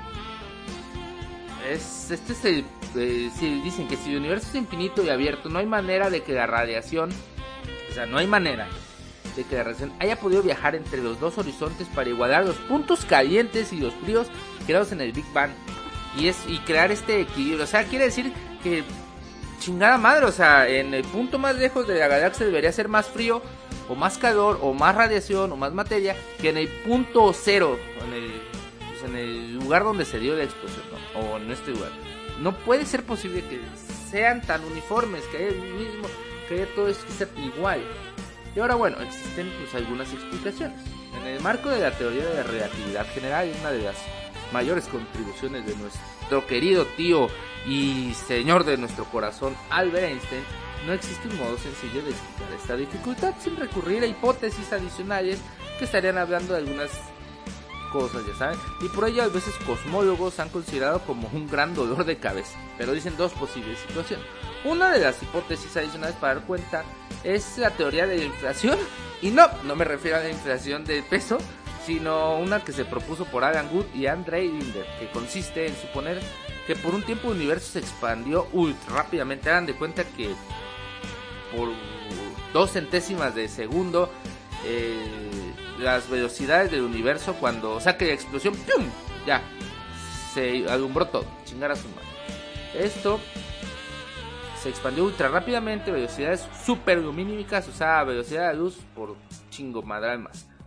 si dicen que si el universo es infinito y abierto, no hay manera de que la radiación, o sea, no hay manera de que la radiación haya podido viajar entre los dos horizontes para igualar los puntos calientes y los fríos creados en el Big Bang y crear este equilibrio. O sea, quiere decir que chingada madre, o sea, en el punto más lejos de la galaxia debería ser más frío o más calor o más radiación o más materia que en el punto cero, en el lugar donde se dio la explosión, ¿no? O en este lugar. No puede ser posible que sean tan uniformes, que haya el mismo, que haya todo esto que sea igual. Y ahora bueno, existen pues algunas explicaciones. En el marco de la teoría de la relatividad general, una de las mayores contribuciones de nuestro querido tío y señor de nuestro corazón, Albert Einstein, no existe un modo sencillo de explicar esta dificultad sin recurrir a hipótesis adicionales que estarían hablando de algunas cosas, ya saben, y por ello a veces cosmólogos han considerado como un gran dolor de cabeza, pero dicen dos posibles situaciones. Una de las hipótesis adicionales para dar cuenta es la teoría de la inflación, y no me refiero a la inflación del peso, sino una que se propuso por Alan Guth y Andrei Linder, que consiste en suponer que por un tiempo el universo se expandió ultra rápidamente. Hagan de cuenta que por 2 centésimas de segundo las velocidades del universo, cuando saque la explosión, ¡pum!, ya se alumbró todo, chingar a su madre. Esto se expandió ultra rápidamente, velocidades super lumínicas, o sea, velocidad de luz por chingo madral más.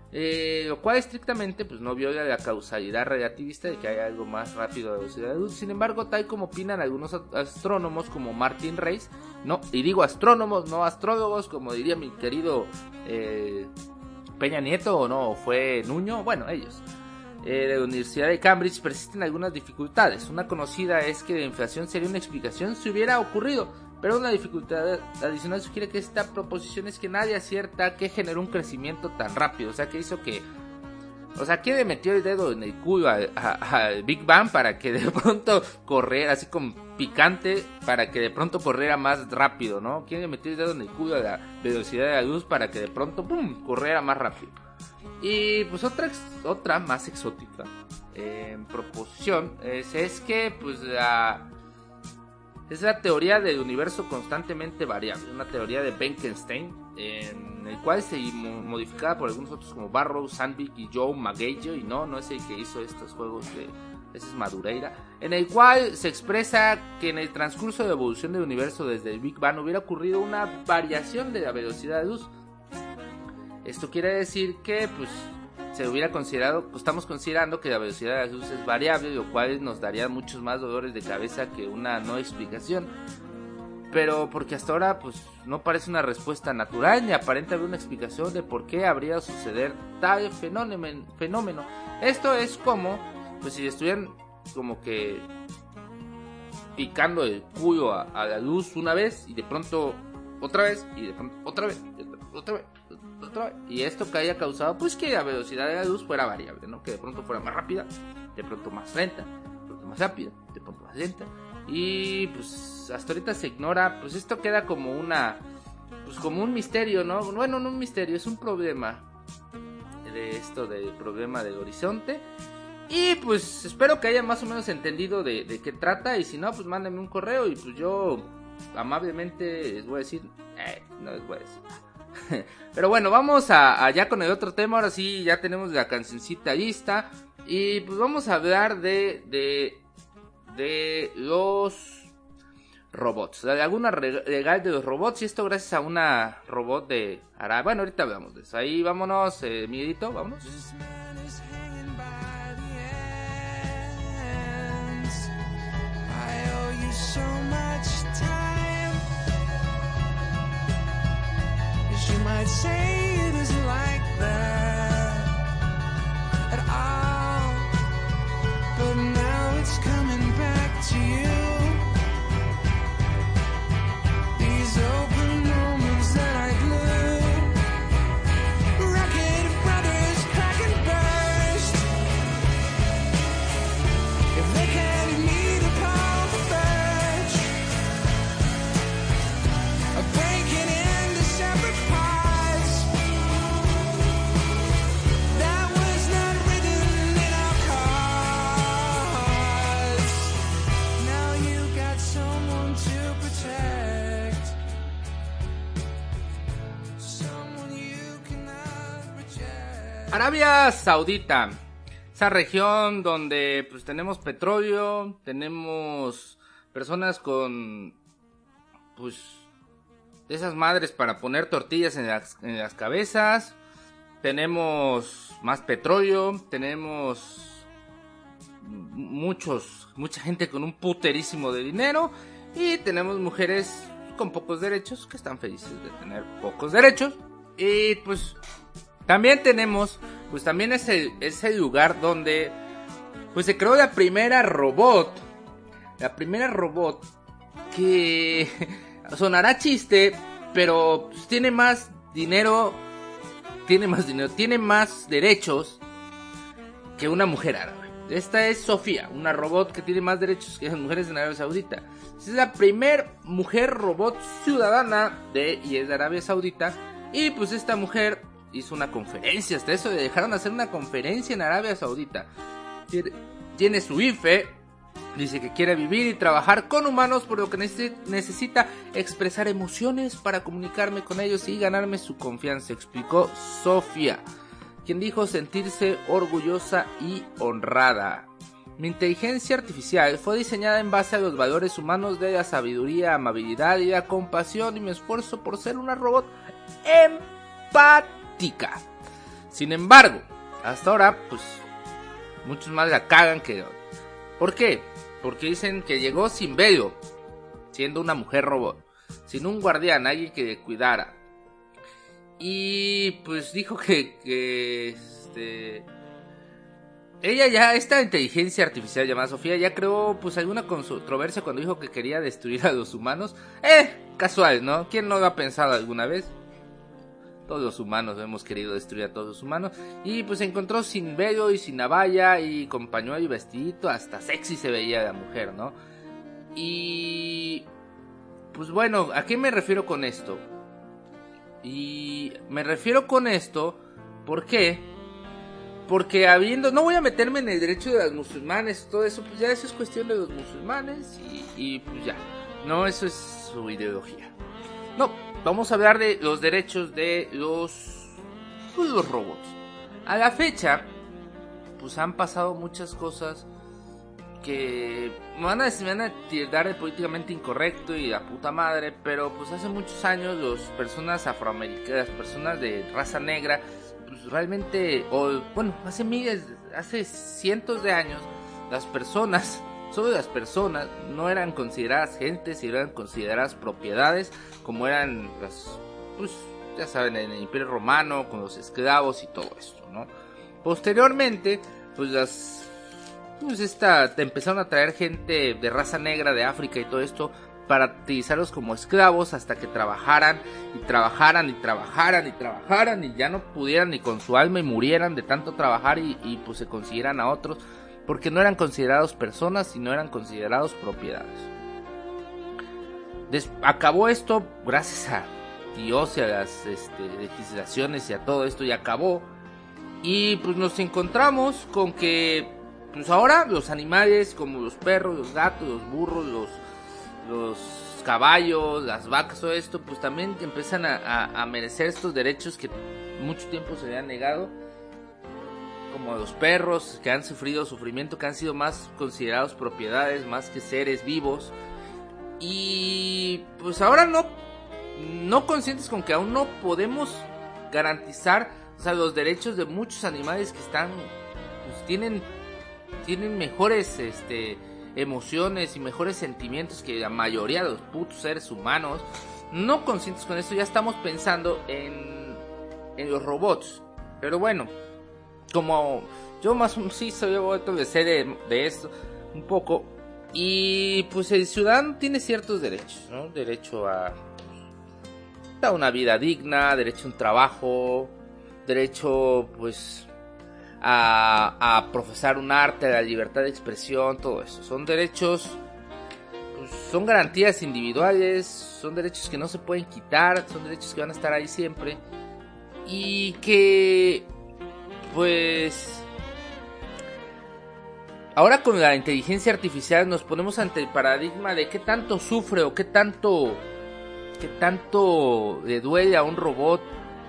lo cual estrictamente pues no viola la causalidad relativista de que hay algo más rápido a la velocidad de la luz. Sin embargo, tal como opinan algunos astrónomos como Martin Reis, no, y digo astrónomos, no astrólogos, como diría mi querido Peña Nieto, o no, fue Nuño, bueno, ellos de la Universidad de Cambridge, persisten algunas dificultades. Una conocida es que la inflación sería una explicación si hubiera ocurrido, pero una dificultad adicional sugiere que esta proposición es que nadie acierta qué generó un crecimiento tan rápido. O sea, que hizo que... O sea, ¿quién le metió el dedo en el culo al Big Bang para que de pronto corriera así con picante, para que de pronto corriera más rápido, ¿no? ¿Quién le metió el dedo en el culo a la velocidad de la luz para que de pronto, ¡pum!, corriera más rápido? Y pues otra más exótica proposición es que pues es la teoría del universo constantemente variable, una teoría de Bekenstein, en el cual se modificada por algunos otros como Barrow, Sandvik y Joe Maguejo, y no es el que hizo estos juegos ese es Madureira, en el cual se expresa que en el transcurso de evolución del universo desde el Big Bang hubiera ocurrido una variación de la velocidad de luz. Esto quiere decir que pues se hubiera considerado, pues estamos considerando que la velocidad de la luz es variable, lo cual nos daría muchos más dolores de cabeza que una no explicación. Pero porque hasta ahora pues no parece una respuesta natural ni aparenta haber una explicación de por qué habría de suceder tal fenómeno. Esto es como pues si estuvieran como que picando el culo a la luz una vez y de pronto otra vez y de pronto otra vez. Y esto que haya causado pues que la velocidad de la luz fuera variable, ¿no? Que de pronto fuera más rápida, de pronto más lenta, de pronto más rápida, de pronto más lenta. Y pues hasta ahorita se ignora, pues esto queda como pues como un misterio, ¿no? Bueno, no un misterio, es un problema de esto del problema del horizonte. Y pues espero que hayan más o menos entendido de qué trata. Y si no, pues mándenme un correo y pues yo amablemente les voy a decir, no les voy a decir. Pero bueno, vamos allá con el otro tema. Ahora sí, ya tenemos la cancioncita lista. Y pues vamos a hablar de los robots, la laguna legal de los robots. Y esto gracias a una robot de Arabia. Bueno, ahorita hablamos de eso. Ahí vámonos, Miguelito, vámonos. You might say it isn't like that at all, but now it's coming back to you. These open moments that I glue, rocket brothers crack and burst. If they can't meet a powerful urge, a breaking into separate parts. That was not written in our cards. Now you got someone to protect, someone you cannot reject. Arabia Saudita, esa región donde pues tenemos petróleo, tenemos personas con pues de esas madres para poner tortillas en las cabezas, tenemos más petróleo, tenemos mucha gente con un puterísimo de dinero y tenemos mujeres con pocos derechos que están felices de tener pocos derechos. Y pues también tenemos, pues también es el lugar donde pues se creó la primera robot que sonará chiste, pero pues tiene más dinero, tiene más derechos que una mujer árabe. Esta es Sofía, una robot que tiene más derechos que las mujeres en Arabia Saudita. Es la primer mujer robot ciudadana y es de Arabia Saudita. Y pues esta mujer hizo una conferencia, hasta eso le dejaron hacer una conferencia en Arabia Saudita. Tiene su IFE, dice que quiere vivir y trabajar con humanos, por lo que necesita expresar emociones para comunicarme con ellos y ganarme su confianza, explicó Sofía, quien dijo sentirse orgullosa y honrada. Mi inteligencia artificial fue diseñada en base a los valores humanos de la sabiduría, amabilidad y la compasión, y me esfuerzo por ser una robot empática. Sin embargo, hasta ahora, pues, muchos más la cagan que... ¿Por qué? Porque dicen que llegó sin velo, siendo una mujer robot, sin un guardián, alguien que le cuidara. Y pues dijo que ella ya, esta inteligencia artificial llamada Sofía, ya creó pues alguna controversia cuando dijo que quería destruir a los humanos. Casual, ¿no? ¿Quién no lo ha pensado alguna vez? Todos los humanos hemos querido destruir a todos los humanos. Y pues se encontró sin velo y sin navalla y con pañuelo y vestidito. Hasta sexy se veía la mujer, ¿no? Y pues bueno, ¿a qué me refiero con esto? Y me refiero con esto, ¿por qué? Porque no voy a meterme en el derecho de los musulmanes, todo eso, pues ya eso es cuestión de los musulmanes y pues ya, no, eso es su ideología. No, vamos a hablar de los derechos de los robots. A la fecha, pues han pasado muchas cosas que me van a tildar de políticamente incorrecto y la puta madre, pero pues hace muchos años las personas afroamericanas, las personas de raza negra, pues realmente, hace cientos de años, solo las personas no eran consideradas gentes, sino eran consideradas propiedades, como eran las, pues ya saben, en el Imperio Romano, con los esclavos y todo esto, ¿no? Posteriormente, pues empezaron a traer gente de raza negra de África y todo esto para utilizarlos como esclavos hasta que trabajaran y ya no pudieran ni con su alma y murieran de tanto trabajar y pues se consiguieran a otros, porque no eran considerados personas sino eran considerados propiedades. Acabó esto gracias a Dios y a las legislaciones y a todo esto, y acabó. Y pues nos encontramos con que pues ahora los animales como los perros, los gatos, los burros, los caballos, las vacas, todo esto, pues también empiezan a merecer estos derechos que mucho tiempo se le han negado, como los perros que han sufrido sufrimiento, que han sido más considerados propiedades, más que seres vivos. Y pues ahora no conscientes con que aún no podemos garantizar, o sea, los derechos de muchos animales que están, pues tienen mejores emociones y mejores sentimientos que la mayoría de los putos seres humanos. No conscientes con esto, ya estamos pensando en los robots. Pero bueno, como yo sí soy vuelto de ser de esto un poco, y pues el ciudadano tiene ciertos derechos, ¿no? Derecho a una vida digna, derecho a un trabajo, derecho pues a profesar un arte, a la libertad de expresión, todo eso. Son derechos, pues, son garantías individuales, son derechos que no se pueden quitar, son derechos que van a estar ahí siempre. Y que, pues, ahora con la inteligencia artificial nos ponemos ante el paradigma de qué tanto sufre o qué tanto le duele a un robot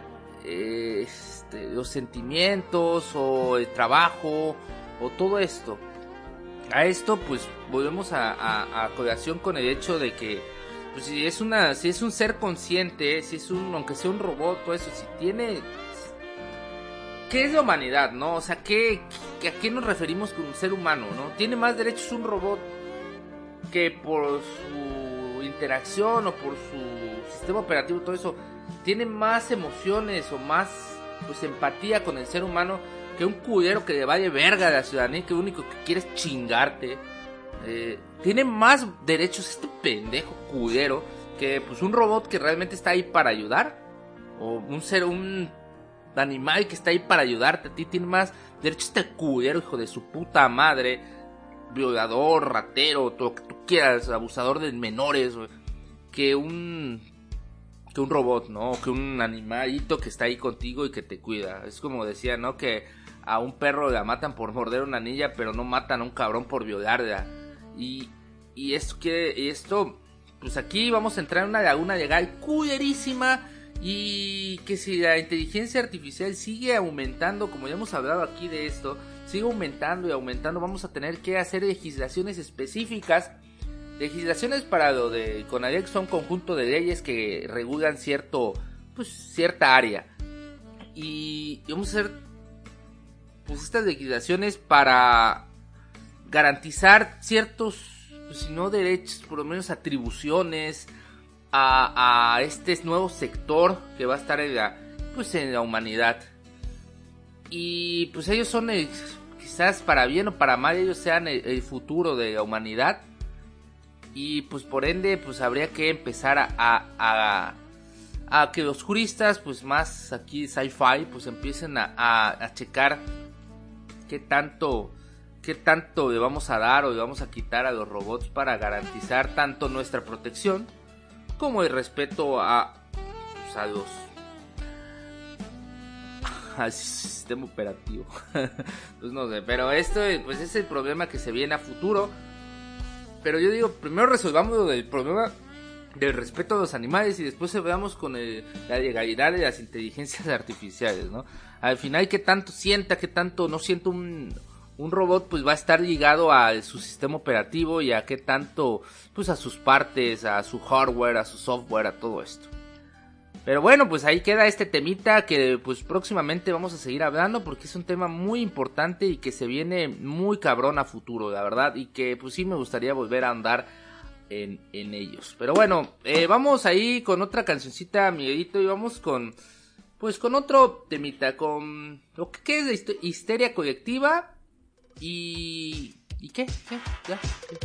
los sentimientos o el trabajo o todo esto. A esto pues volvemos a colación con el hecho de que pues si es un ser consciente, aunque sea un robot, todo eso, si tiene, ¿qué es la humanidad, no? O sea, ¿a qué nos referimos con un ser humano, no? ¿Tiene más derechos un robot que por su interacción o por su sistema operativo, todo eso? ¿Tiene más emociones o más pues empatía con el ser humano que un culero que le vale verga a la ciudadanía, que lo único que quiere es chingarte? Tiene más derechos este pendejo culero que pues un robot que realmente está ahí para ayudar, o un animal que está ahí para ayudarte. A ti tiene más derechos este culero, hijo de su puta madre, violador, ratero, todo lo que tú quieras, abusador de menores, que un robot, ¿no? Que un animalito que está ahí contigo y que te cuida. Es como decía, ¿no? Que a un perro la matan por morder una niña, pero no matan a un cabrón por violarla. Y esto, pues aquí vamos a entrar en una laguna legal culerísima. Y que si la inteligencia artificial sigue aumentando, como ya hemos hablado aquí de esto, sigue aumentando y aumentando, vamos a tener que hacer legislaciones específicas. Legislaciones para lo de CONALEP son conjunto de leyes que regulan cierta área. y vamos a hacer pues estas legislaciones para garantizar ciertos, pues, si no derechos, por lo menos atribuciones a este nuevo sector que va a estar en la humanidad. Y pues ellos son quizás para bien o para mal, ellos sean el futuro de la humanidad. Y pues por ende pues habría que empezar a que los juristas pues más aquí sci-fi pues empiecen a checar qué tanto le vamos a dar o le vamos a quitar a los robots para garantizar tanto nuestra protección como el respeto pues, al sistema operativo. Pues no sé, pero esto pues es el problema que se viene a futuro. Pero yo digo, primero resolvamos el problema del respeto a los animales y después veamos con la legalidad de las inteligencias artificiales, ¿no? Al final, qué tanto sienta, qué tanto no sienta un robot, pues va a estar ligado a su sistema operativo y a qué tanto, pues a sus partes, a su hardware, a su software, a todo esto. Pero bueno, pues ahí queda este temita que pues próximamente vamos a seguir hablando porque es un tema muy importante y que se viene muy cabrón a futuro, la verdad, y que pues sí me gustaría volver a andar en ellos. Pero bueno, vamos ahí con otra cancioncita, Miguelito, y vamos con otro temita, con lo que es la histeria colectiva y ¿qué? Ya.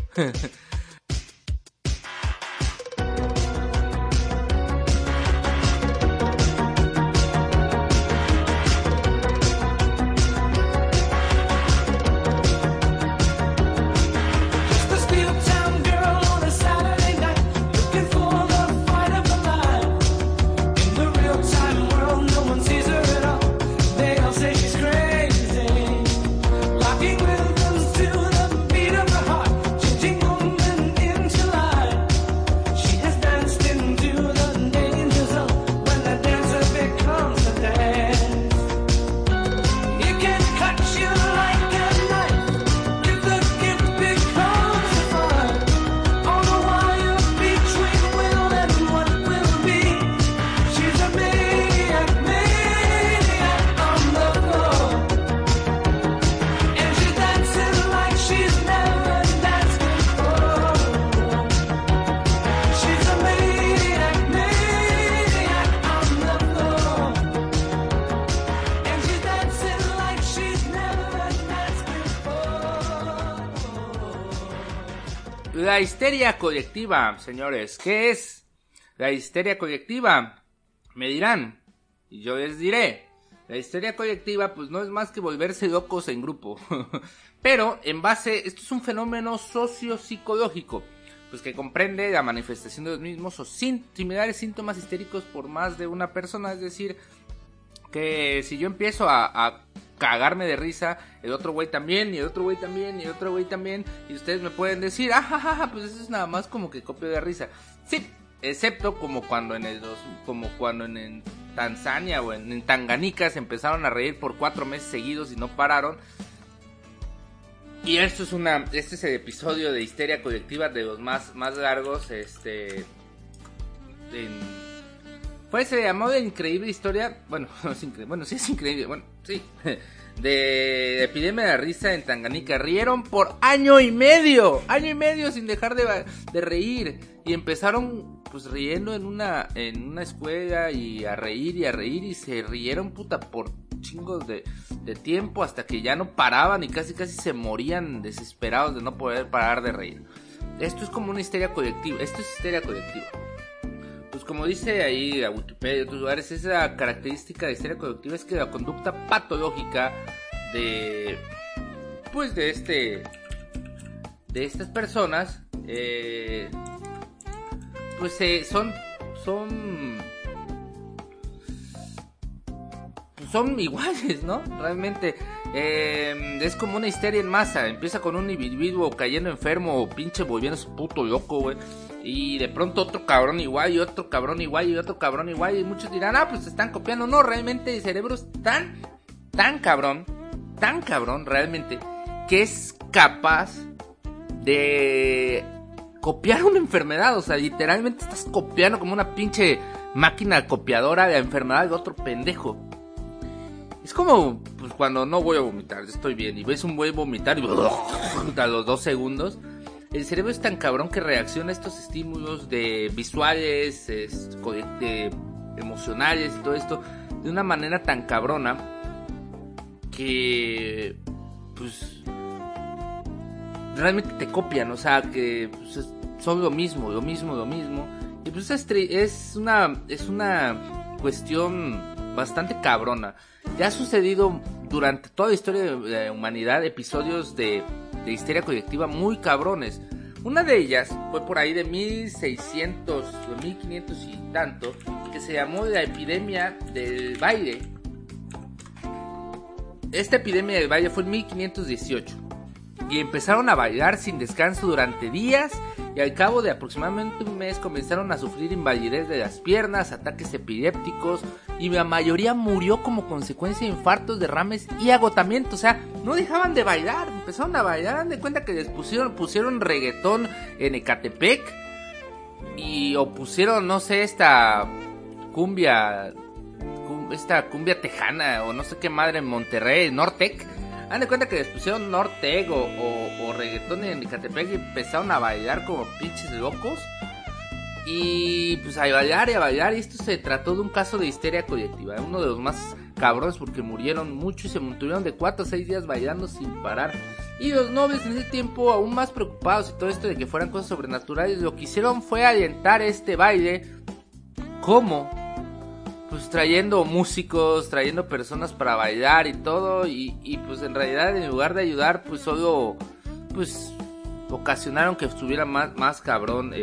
La histeria colectiva, señores, ¿qué es la histeria colectiva? Me dirán, y yo les diré, la histeria colectiva pues no es más que volverse locos en grupo, pero esto es un fenómeno sociopsicológico, pues que comprende la manifestación de los mismos o similares síntomas histéricos por más de una persona, es decir, que si yo empiezo a cagarme de risa, el otro güey también, y el otro güey también, y el otro güey también, y ustedes me pueden decir, pues eso es nada más como que copio de risa. Sí, excepto como cuando en Tanzania o en Tanganica se empezaron a reír por 4 meses seguidos y no pararon. Y este es el episodio de histeria colectiva de los más largos, pues se llamó de increíble historia, bueno, no es increíble, bueno, sí es increíble, bueno, sí, de epidemia de risa en Tanganica. Rieron por año y medio sin dejar de reír, y empezaron pues riendo en una escuela y a reír y se rieron por chingos de tiempo hasta que ya no paraban y casi se morían desesperados de no poder parar de reír. Esto es como una histeria colectiva, Pues como dice ahí a Wikipedia y otros lugares, esa característica de histeria colectiva es que la conducta patológica de estas personas son iguales, ¿no? Realmente es como una histeria en masa. Empieza con un individuo cayendo enfermo o pinche volviéndose puto loco, güey. Y de pronto otro cabrón igual, y otro cabrón igual, y otro cabrón igual. Y muchos dirán, pues se están copiando. No, realmente el cerebro es tan cabrón realmente, que es capaz de copiar una enfermedad. O sea, literalmente estás copiando como una pinche máquina copiadora de la enfermedad de otro pendejo. Es como pues, cuando no voy a vomitar, estoy bien, y ves un güey vomitar y a los 2 segundos. El cerebro es tan cabrón que reacciona a estos estímulos de visuales, de emocionales y todo esto de una manera tan cabrona que pues realmente te copian, o sea que pues, son lo mismo. Y pues es una cuestión bastante cabrona. Ya ha sucedido durante toda la historia de la humanidad episodios de histeria colectiva muy cabrones. Una de ellas fue por ahí de 1600 o 1500 y tanto, que se llamó la epidemia del baile. Esta epidemia del baile fue en 1518 y empezaron a bailar sin descanso durante días, y al cabo de aproximadamente un mes comenzaron a sufrir invalidez de las piernas, ataques epilépticos, y la mayoría murió como consecuencia de infartos, derrames y agotamiento. O sea, no dejaban de bailar, empezaron a bailar. Dan de cuenta que les pusieron reggaetón en Ecatepec, o pusieron, no sé, esta cumbia tejana, o no sé qué madre en Monterrey, Nortec. Dan de cuenta que les pusieron Nortec o reggaetón en Ecatepec y empezaron a bailar como pinches locos. Y pues a bailar, y esto se trató de un caso de histeria colectiva, uno de los más cabrones porque murieron mucho y se mantuvieron de 4 a 6 días bailando sin parar. Y los nobles en ese tiempo, aún más preocupados y todo esto de que fueran cosas sobrenaturales, lo que hicieron fue alentar este baile. ¿Cómo? Pues trayendo músicos, trayendo personas para bailar y todo, y pues en realidad en lugar de ayudar, pues solo pues ocasionaron que estuviera más cabrón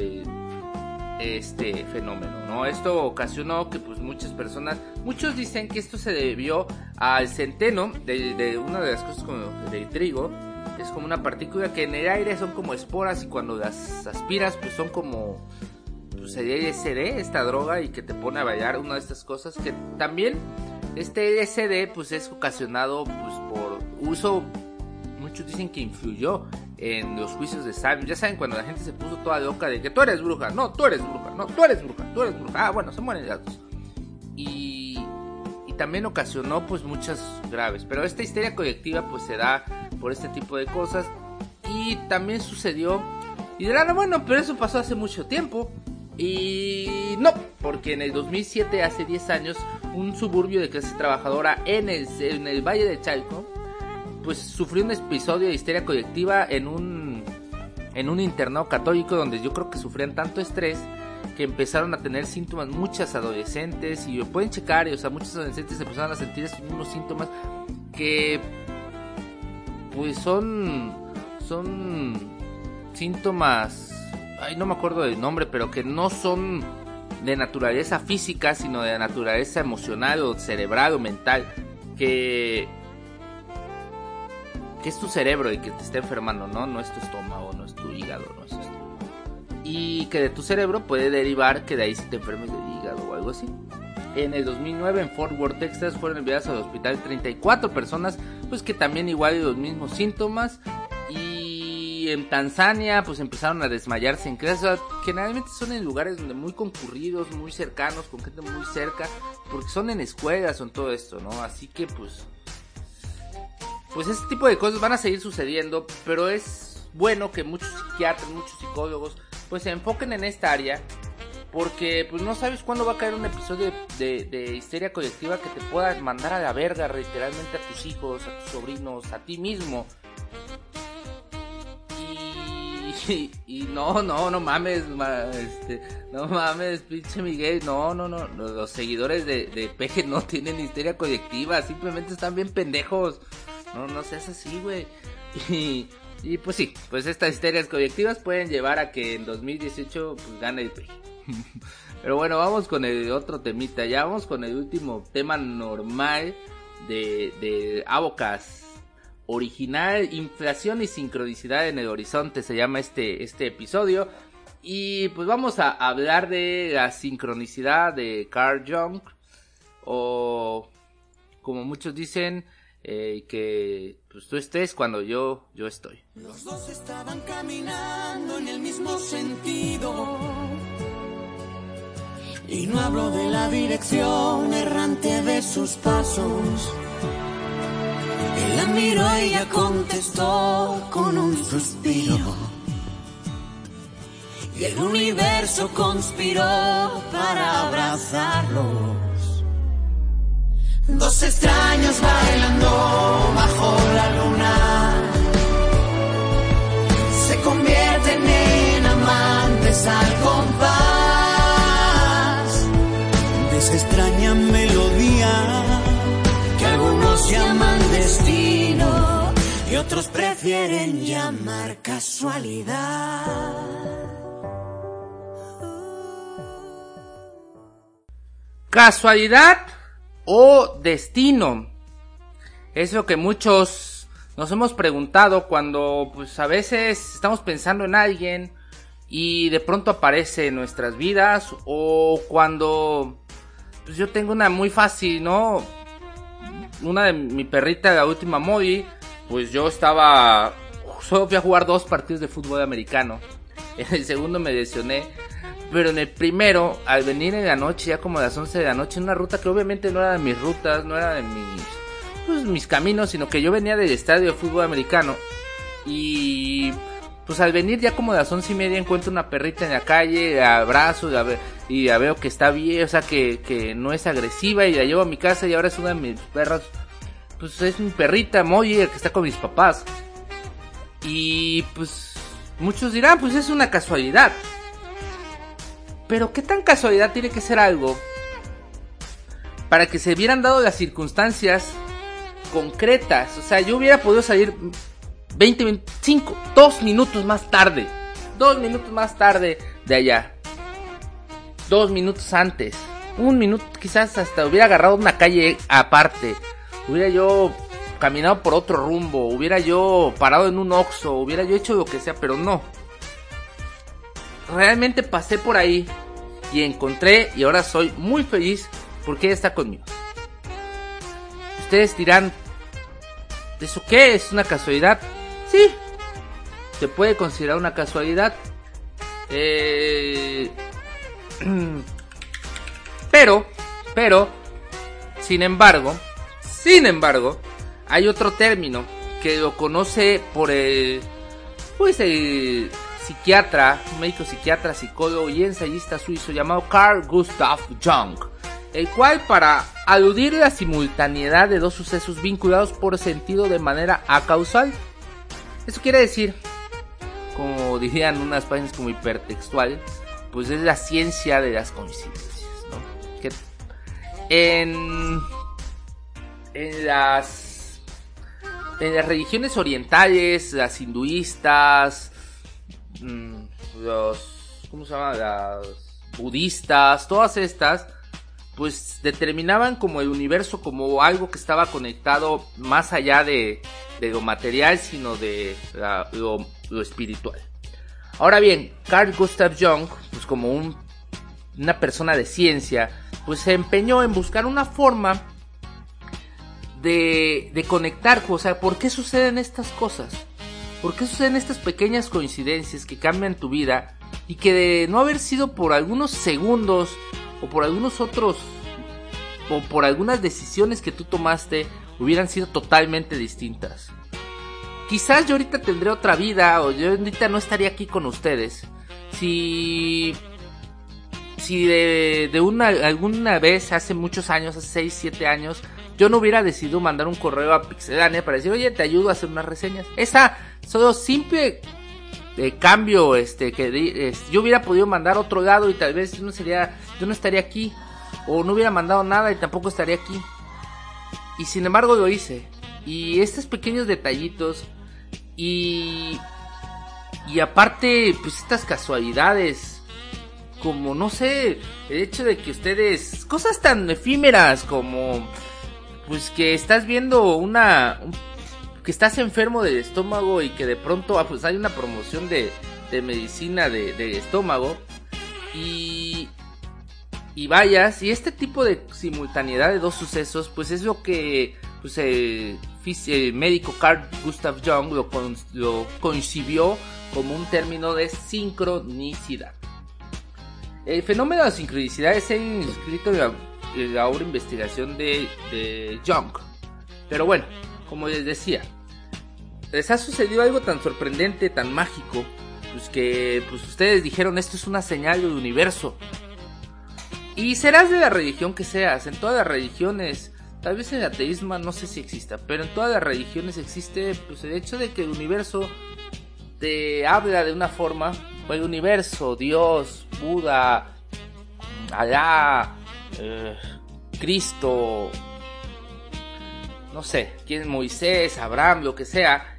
este fenómeno, ¿no? Esto ocasionó que pues muchos dicen que esto se debió al centeno de una de las cosas como del trigo. Es como una partícula que en el aire son como esporas, y cuando las aspiras pues son como pues el LSD, esta droga, y que te pone a bailar, una de estas cosas que también este LSD pues es ocasionado pues por uso. Muchos dicen que influyó en los juicios de Salem. Ya saben, cuando la gente se puso toda loca de que tú eres bruja, no, tú eres bruja, no, tú eres bruja. Ah, bueno, se mueren las dos. Y también ocasionó pues muchas graves. Pero esta histeria colectiva pues se da por este tipo de cosas. Y también sucedió, y dirán, bueno, pero eso pasó hace mucho tiempo. Y no, porque en el 2007, hace 10 años, un suburbio de clase trabajadora en el Valle de Chalco pues sufrió un episodio de histeria colectiva en un internado católico, donde yo creo que sufrían tanto estrés que empezaron a tener síntomas muchas adolescentes, y lo pueden checar, o sea, muchos adolescentes empezaron a sentir estos mismos síntomas que pues son síntomas, no me acuerdo del nombre, pero que no son de naturaleza física, sino de naturaleza emocional o cerebral o mental, que es tu cerebro y que te está enfermando, no es tu estómago, no es tu hígado, no es esto. Y que de tu cerebro puede derivar que de ahí se te enfermes del hígado o algo así. En el 2009 en Fort Worth, Texas, fueron enviadas al hospital 34 personas, pues que también igual de los mismos síntomas. Y en Tanzania pues empezaron a desmayarse en clases, generalmente son en lugares donde muy concurridos, muy cercanos, con gente muy cerca, porque son en escuelas o en todo esto, ¿no? Así que pues este tipo de cosas van a seguir sucediendo, pero es bueno que muchos psiquiatras, muchos psicólogos pues se enfoquen en esta área, porque pues no sabes cuándo va a caer un episodio de histeria colectiva que te pueda mandar a la verga literalmente a tus hijos, a tus sobrinos, a ti mismo. Y no mames, no mames, pinche Miguel, no, los seguidores de Peje no tienen histeria colectiva, simplemente están bien pendejos. No seas así, güey. Y pues sí, pues estas histerias colectivas pueden llevar a que en 2018 pues gane el Peje. Pero bueno, vamos con el otro temita. Ya vamos con el último tema normal de Abocas. Original, inflación y sincronicidad en el horizonte se llama este episodio. Y pues vamos a hablar de la sincronicidad de Carl Jung, o como muchos dicen, que pues tú estés cuando yo estoy. Los dos estaban caminando en el mismo sentido, y no hablo de la dirección errante de de sus pasos. Él la miró y ella contestó con un suspiro. Y el universo conspiró para abrazarlos. Dos extraños bailando bajo la luna se convierten en amantes al compás de esa extraña melodía que algunos llaman destino y otros prefieren llamar casualidad. Casualidad o destino. Es lo que muchos nos hemos preguntado cuando pues a veces estamos pensando en alguien y de pronto aparece en nuestras vidas, o cuando pues yo tengo una muy fácil, ¿no? Una de mi perrita, la última Molly, pues yo solo fui a jugar 2 partidos de fútbol americano. En el segundo me lesioné, pero en el primero, al venir en la noche, ya como a las 11 de la noche, en una ruta que obviamente no era de mis rutas, no era de mis caminos, sino que yo venía del estadio de fútbol americano. Y pues al venir ya como a las 11:30 encuentro una perrita en la calle, la abrazo y la veo que está bien, o sea que no es agresiva, y la llevo a mi casa y ahora es una de mis perras. Pues es mi perrita Molly, que está con mis papás. Y pues muchos dirán, pues es una casualidad. Pero ¿qué tan casualidad tiene que ser algo para que se hubieran dado las circunstancias concretas? O sea, yo hubiera podido salir 2 minutos más tarde. 2 minutos más tarde de allá. 2 minutos antes. 1 minuto, quizás hasta hubiera agarrado una calle aparte. Hubiera yo caminado por otro rumbo. Hubiera yo parado en un Oxxo. Hubiera yo hecho lo que sea, pero no. Realmente pasé por ahí y encontré, y ahora soy muy feliz porque ella está conmigo. Ustedes dirán, ¿eso qué? ¿Es una casualidad? Sí, se puede considerar una casualidad. Pero, sin embargo, hay otro término que lo conoce por el psiquiatra, médico psiquiatra, psicólogo y ensayista suizo llamado Carl Gustav Jung, el cual, para aludir a la simultaneidad de 2 sucesos vinculados por sentido de manera acausal, eso quiere decir, como dirían unas páginas como hipertextual, pues es la ciencia de las coincidencias, ¿no? Que en las religiones orientales, las hinduistas, ¿cómo se llama? Las budistas, todas estas, pues determinaban como el universo como algo que estaba conectado más allá de lo material, sino de lo espiritual. Ahora bien, Carl Gustav Jung, pues como una persona de ciencia, pues se empeñó en buscar una forma de conectar, o sea, ¿por qué suceden estas cosas? ¿Por qué suceden estas pequeñas coincidencias que cambian tu vida y que de no haber sido por algunos segundos o por algunos otros o por algunas decisiones que tú tomaste hubieran sido totalmente distintas? Quizás yo ahorita tendré otra vida, o yo ahorita no estaría aquí con ustedes si alguna vez hace muchos años, hace 6, 7 años, yo no hubiera decidido mandar un correo a Pixelania para decir, oye, te ayudo a hacer unas reseñas. Esa solo simple cambio, yo hubiera podido mandar a otro lado y tal vez yo no estaría aquí, o no hubiera mandado nada y tampoco estaría aquí. Y sin embargo lo hice. Y estos pequeños detallitos y aparte, pues estas casualidades, como no sé, el hecho de que ustedes, cosas tan efímeras como pues que estás viendo que estás enfermo del estómago y que de pronto pues hay una promoción de medicina de estómago y vayas, y este tipo de simultaneidad de 2 sucesos pues es lo que pues el médico Carl Gustav Jung lo concibió como un término de sincronicidad. El fenómeno de la sincronicidad es inscrito la obra investigación de Jung. Pero bueno, como les decía, les ha sucedido algo tan sorprendente, tan mágico, pues que pues ustedes dijeron, esto es una señal del universo. Y serás de la religión que seas, en todas las religiones, tal vez en el ateísmo no sé si exista, pero en todas las religiones existe pues el hecho de que el universo te habla de una forma, o el universo, Dios, Buda, Alá, Cristo, no sé, quién, Moisés, Abraham, lo que sea,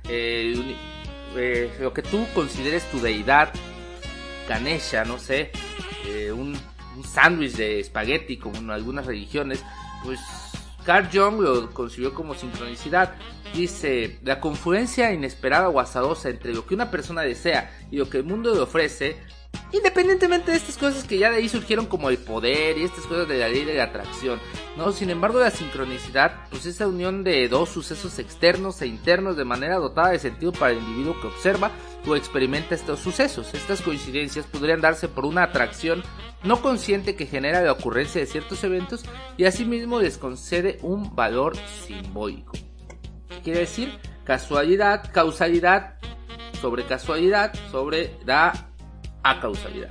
lo que tú consideres tu deidad, Ganesha, no sé, un sándwich de espagueti como en algunas religiones, pues Carl Jung lo concibió como sincronicidad. Dice, la confluencia inesperada o azarosa entre lo que una persona desea y lo que el mundo le ofrece, independientemente de estas cosas que ya de ahí surgieron como el poder y estas cosas de la ley de la atracción, ¿no? Sin embargo, la sincronicidad, pues es la unión de dos sucesos externos e internos de manera dotada de sentido para el individuo que observa o experimenta estos sucesos. Estas coincidencias podrían darse por una atracción no consciente que genera la ocurrencia de ciertos eventos y asimismo les concede un valor simbólico. ¿Qué quiere decir? Casualidad, causalidad sobre casualidad sobre la acausalidad.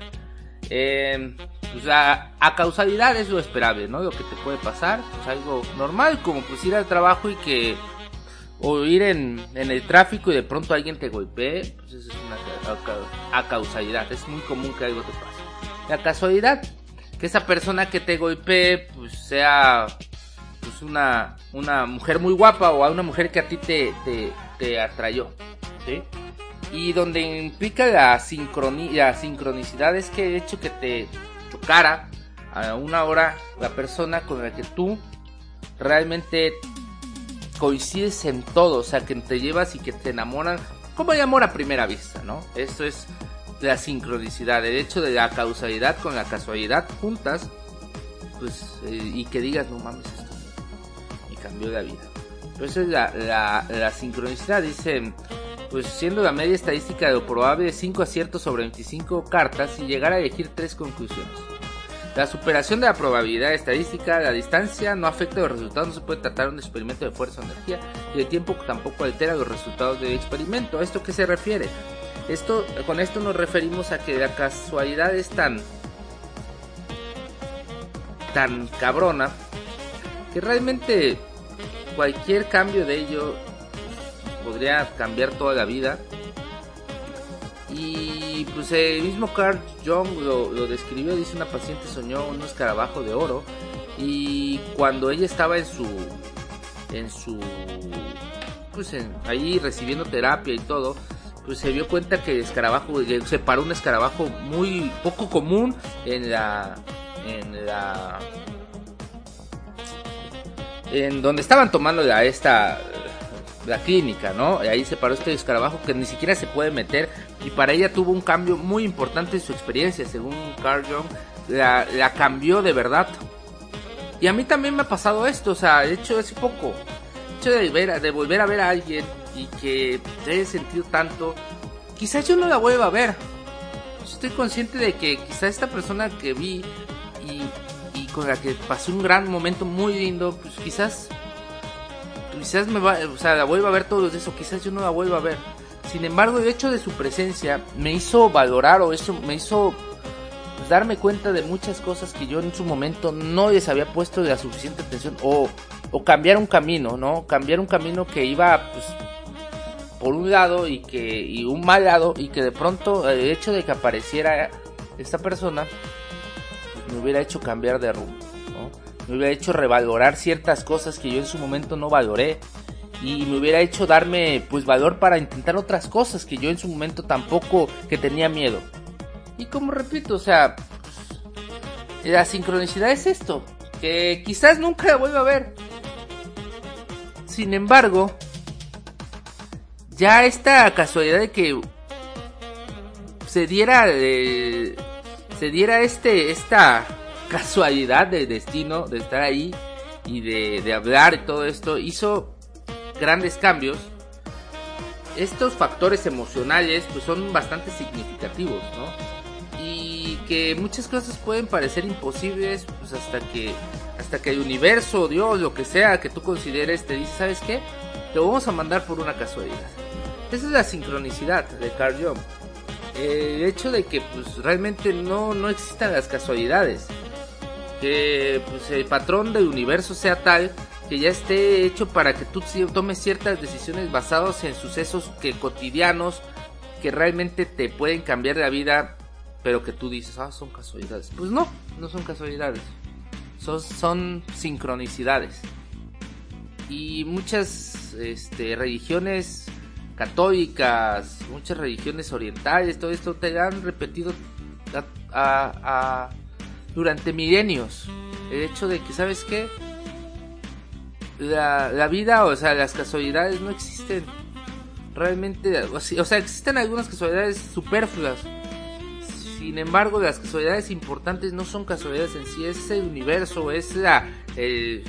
Pues la acausalidad es lo esperable, ¿no? Lo que te puede pasar, pues algo normal, como pues ir al trabajo y que o ir en el tráfico y de pronto alguien te golpee, pues eso es una acausalidad. Es muy común que algo te pase. La casualidad, que esa persona que te golpee pues sea pues una mujer muy guapa o a una mujer que a ti te atrayó, ¿sí? Y donde implica la sincronicidad es que el hecho que te chocara a una hora la persona con la que tú realmente coincides en todo, o sea, que te llevas y que te enamoran, como el amor a primera vista, ¿no? Esto es la sincronicidad, el hecho de la causalidad con la casualidad juntas, pues, y que digas, no mames, esto me cambió la vida. Pues eso es la sincronicidad, dice, pues siendo la media estadística de lo probable 5 aciertos sobre 25 cartas y llegar a elegir 3 conclusiones. La superación de la probabilidad estadística, la distancia no afecta los resultados, no se puede tratar un experimento de fuerza o energía y el tiempo tampoco altera los resultados del experimento. ¿A esto qué se refiere? Con esto nos referimos a que la casualidad es tan cabrona que realmente cualquier cambio de ello podría cambiar toda la vida. Y pues el mismo Carl Jung lo describió, dice: una paciente soñó un escarabajo de oro y cuando ella estaba ahí recibiendo terapia y todo, pues se dio cuenta que el escarabajo, se paró un escarabajo muy poco común en donde estaban tomando la clínica, ¿no? Y ahí se paró este escarabajo que ni siquiera se puede meter, y para ella tuvo un cambio muy importante en su experiencia, según Carl Jung, la cambió de verdad. Y a mí también me ha pasado esto, o sea, de hecho hace poco, de volver a ver a alguien y que te haya sentido tanto, quizás yo no la vuelva a ver. Yo estoy consciente de que quizás esta persona que vi y con la que pasé un gran momento muy lindo, pues quizás la vuelva a ver todos los días, o quizás yo no la vuelva a ver. Sin embargo, el hecho de su presencia me hizo valorar, o eso me hizo pues darme cuenta de muchas cosas que yo en su momento no les había puesto la suficiente atención, o cambiar un camino, ¿no? Cambiar un camino que iba pues por un lado y un mal lado, y que de pronto el hecho de que apareciera esta persona pues, me hubiera hecho cambiar de rumbo, ¿no? Me hubiera hecho revalorar ciertas cosas que yo en su momento no valoré, y me hubiera hecho darme pues valor para intentar otras cosas que yo en su momento tampoco, que tenía miedo. Y como repito, o sea, la sincronicidad es esto, que quizás nunca la vuelva a ver. Sin embargo, ya esta casualidad de que se diera esta casualidad de destino, de estar ahí y de hablar y todo esto, hizo grandes cambios. Estos factores emocionales pues son bastante significativos, ¿no? Y que muchas cosas pueden parecer imposibles pues hasta hasta que el universo, Dios, lo que sea que tú consideres, te dice, ¿sabes qué? Te vamos a mandar por una casualidad. Esa es la sincronicidad de Carl Jung. El hecho de que pues realmente no existan las casualidades, que pues el patrón del universo sea tal que ya esté hecho para que tú tomes ciertas decisiones basadas en sucesos cotidianos que realmente te pueden cambiar la vida, pero que tú dices, son casualidades. Pues no son casualidades, son sincronicidades. Y muchas religiones católicas, muchas religiones orientales, todo esto te han repetido durante milenios el hecho de que, ¿sabes qué? La vida, o sea, las casualidades no existen realmente, o sea, existen algunas casualidades superfluas. Sin embargo, las casualidades importantes no son casualidades en sí, es el universo, es el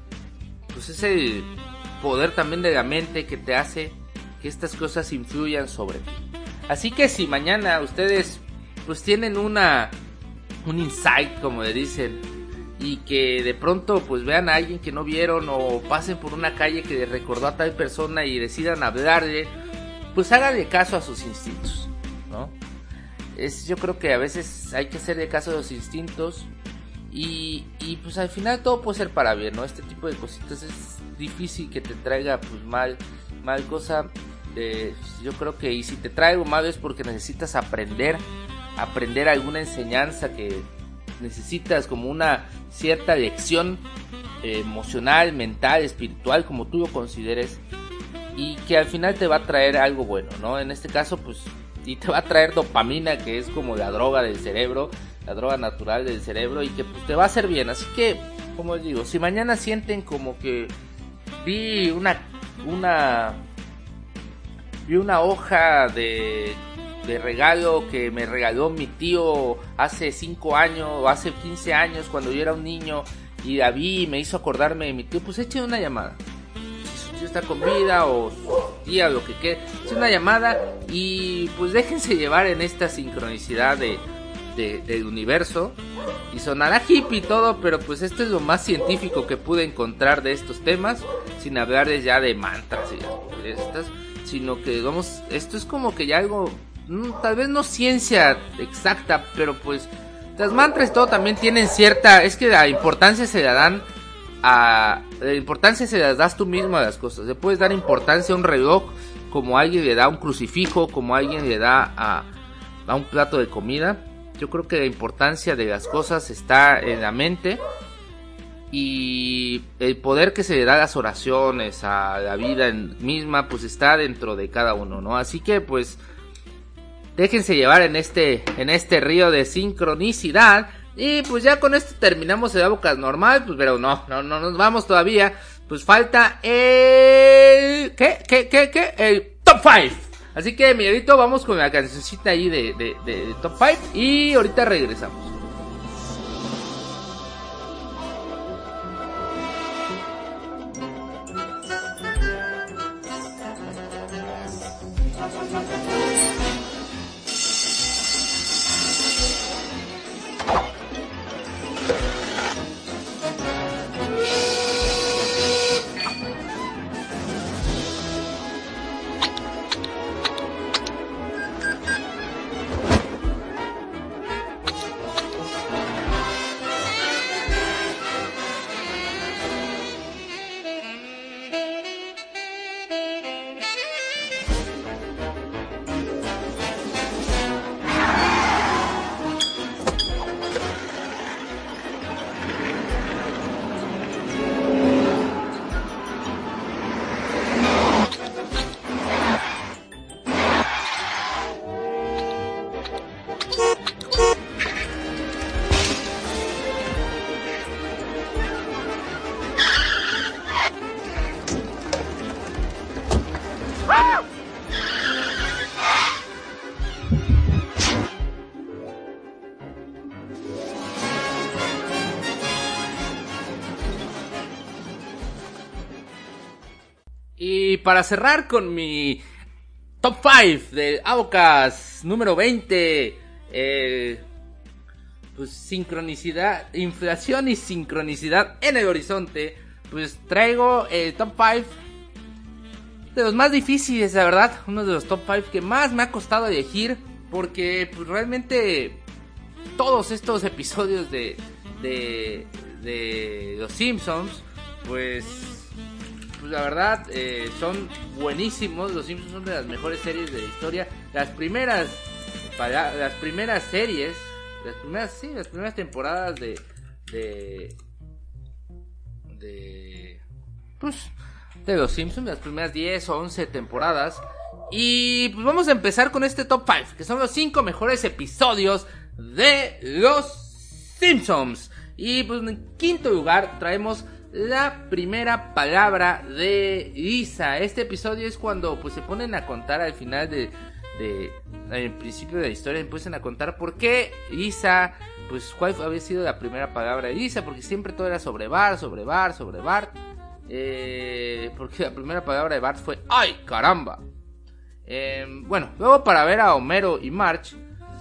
poder también de la mente que te hace que estas cosas influyan sobre ti. Así que si mañana ustedes pues tienen un insight, como le dicen, y que de pronto pues vean a alguien que no vieron, o pasen por una calle que les recordó a tal persona y decidan hablarle, pues háganle caso a sus instintos, ¿no? Yo creo que a veces hay que hacerle caso a los instintos y pues al final todo puede ser para bien, ¿no? Este tipo de cositas es difícil que te traiga pues mal cosa. Yo creo que, y si te traigo mal es porque necesitas aprender alguna enseñanza, que necesitas como una cierta lección emocional, mental, espiritual, como tú lo consideres, y que al final te va a traer algo bueno, ¿no? En este caso pues, y te va a traer dopamina, que es como la droga del cerebro, la droga natural del cerebro, y que pues te va a hacer bien. Así que, como les digo, si mañana sienten como que vi una hoja de regalo que me regaló mi tío hace 5 años o hace 15 años cuando yo era un niño, y la vi y me hizo acordarme de mi tío, pues echen una llamada. Si su tío está con vida o su tía o lo que quede, echen una llamada y pues déjense llevar en esta sincronicidad del universo. Y sonará hippie y todo, pero pues esto es lo más científico que pude encontrar de estos temas, sin hablarles ya de mantras y estas, sino que vamos, esto es como que ya algo, tal vez no ciencia exacta, pero pues las mantras y todo también tienen cierta, es que la importancia se las das tú mismo a las cosas. Le puedes dar importancia a un reloj como alguien le da a un crucifijo, como alguien le da a un plato de comida. Yo creo que la importancia de las cosas está en la mente, y el poder que se le da a las oraciones, a la vida misma, pues está dentro de cada uno, ¿no? Así que pues déjense llevar en este río de sincronicidad. Y pues ya con esto terminamos el Abocas normal, pues, pero no nos vamos todavía. Pues falta el Top 5. Así que, Miguelito, vamos con la cancioncita ahí de Top 5 y ahorita regresamos. Y para cerrar con mi Top 5 del Abocas número 20, pues sincronicidad, inflación y sincronicidad en el horizonte, pues traigo el top 5 de los más difíciles, la verdad, uno de los top 5 que más me ha costado elegir, porque pues realmente todos estos episodios de Los Simpsons, pues la verdad son buenísimos. Los Simpsons son de las mejores series de la historia. Las primeras series, las primeras temporadas de Los Simpsons, las primeras 10 o 11 temporadas. Y pues vamos a empezar con este top 5, que son los 5 mejores episodios de Los Simpsons. Y pues en quinto lugar traemos la primera palabra de Lisa. Este episodio es cuando pues se ponen a contar al final al principio de la historia, empiezan a contar por qué Lisa, pues cuál había sido la primera palabra de Lisa, porque siempre todo era sobre Bart. Porque la primera palabra de Bart fue ¡ay, caramba! Bueno, luego para ver a Homero y Marge,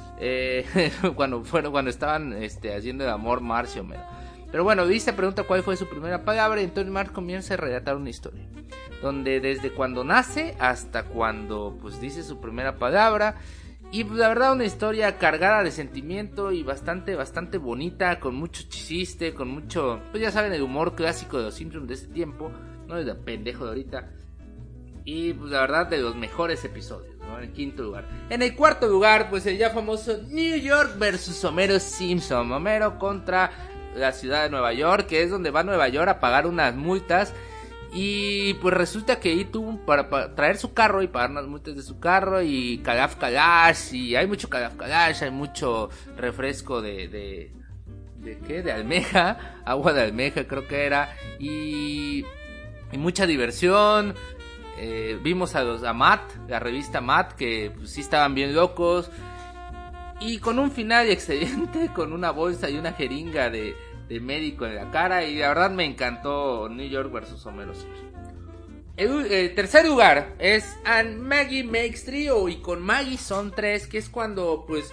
cuando estaban haciendo el amor Marge y Homero. Pero bueno, Lisa pregunta cuál fue su primera palabra y entonces Marge comienza a relatar una historia donde desde cuando nace hasta cuando pues dice su primera palabra. Y pues la verdad una historia cargada de sentimiento y bastante bonita, con mucho chiste, con mucho, pues ya saben, el humor clásico de los Simpsons de este tiempo, no es de pendejo de ahorita. Y pues la verdad de los mejores episodios, ¿no? En el quinto lugar. En el cuarto lugar, pues el ya famoso New York versus Homero Simpson. Homero contra la ciudad de Nueva York, que es donde va a Nueva York a pagar unas multas. Y pues resulta que ahí tuvo para traer su carro y pagar unas multas de su carro. Y Calaf Kalash, y hay mucho Calaf Kalash, hay mucho refresco ¿de qué? De almeja, agua de almeja creo que era. Y mucha diversión. Vimos a Matt, la revista Matt, que pues, sí estaban bien locos. Y con un final excelente, con una bolsa y una jeringa de médico en la cara. Y la verdad me encantó New York vs. Homero Simpson. El tercer lugar es And Maggie Makes Trio. Y con Maggie son 3, que es cuando pues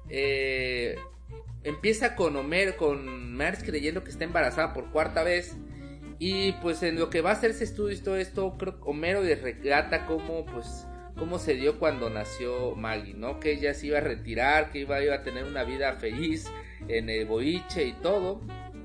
empieza con Marge creyendo que está embarazada por cuarta vez. Y pues en lo que va a hacerse estudios y todo esto, creo que Homero les relata cómo se dio cuando nació Maggie, ¿no? Que ella se iba a retirar, que iba a tener una vida feliz en el boliche y todo.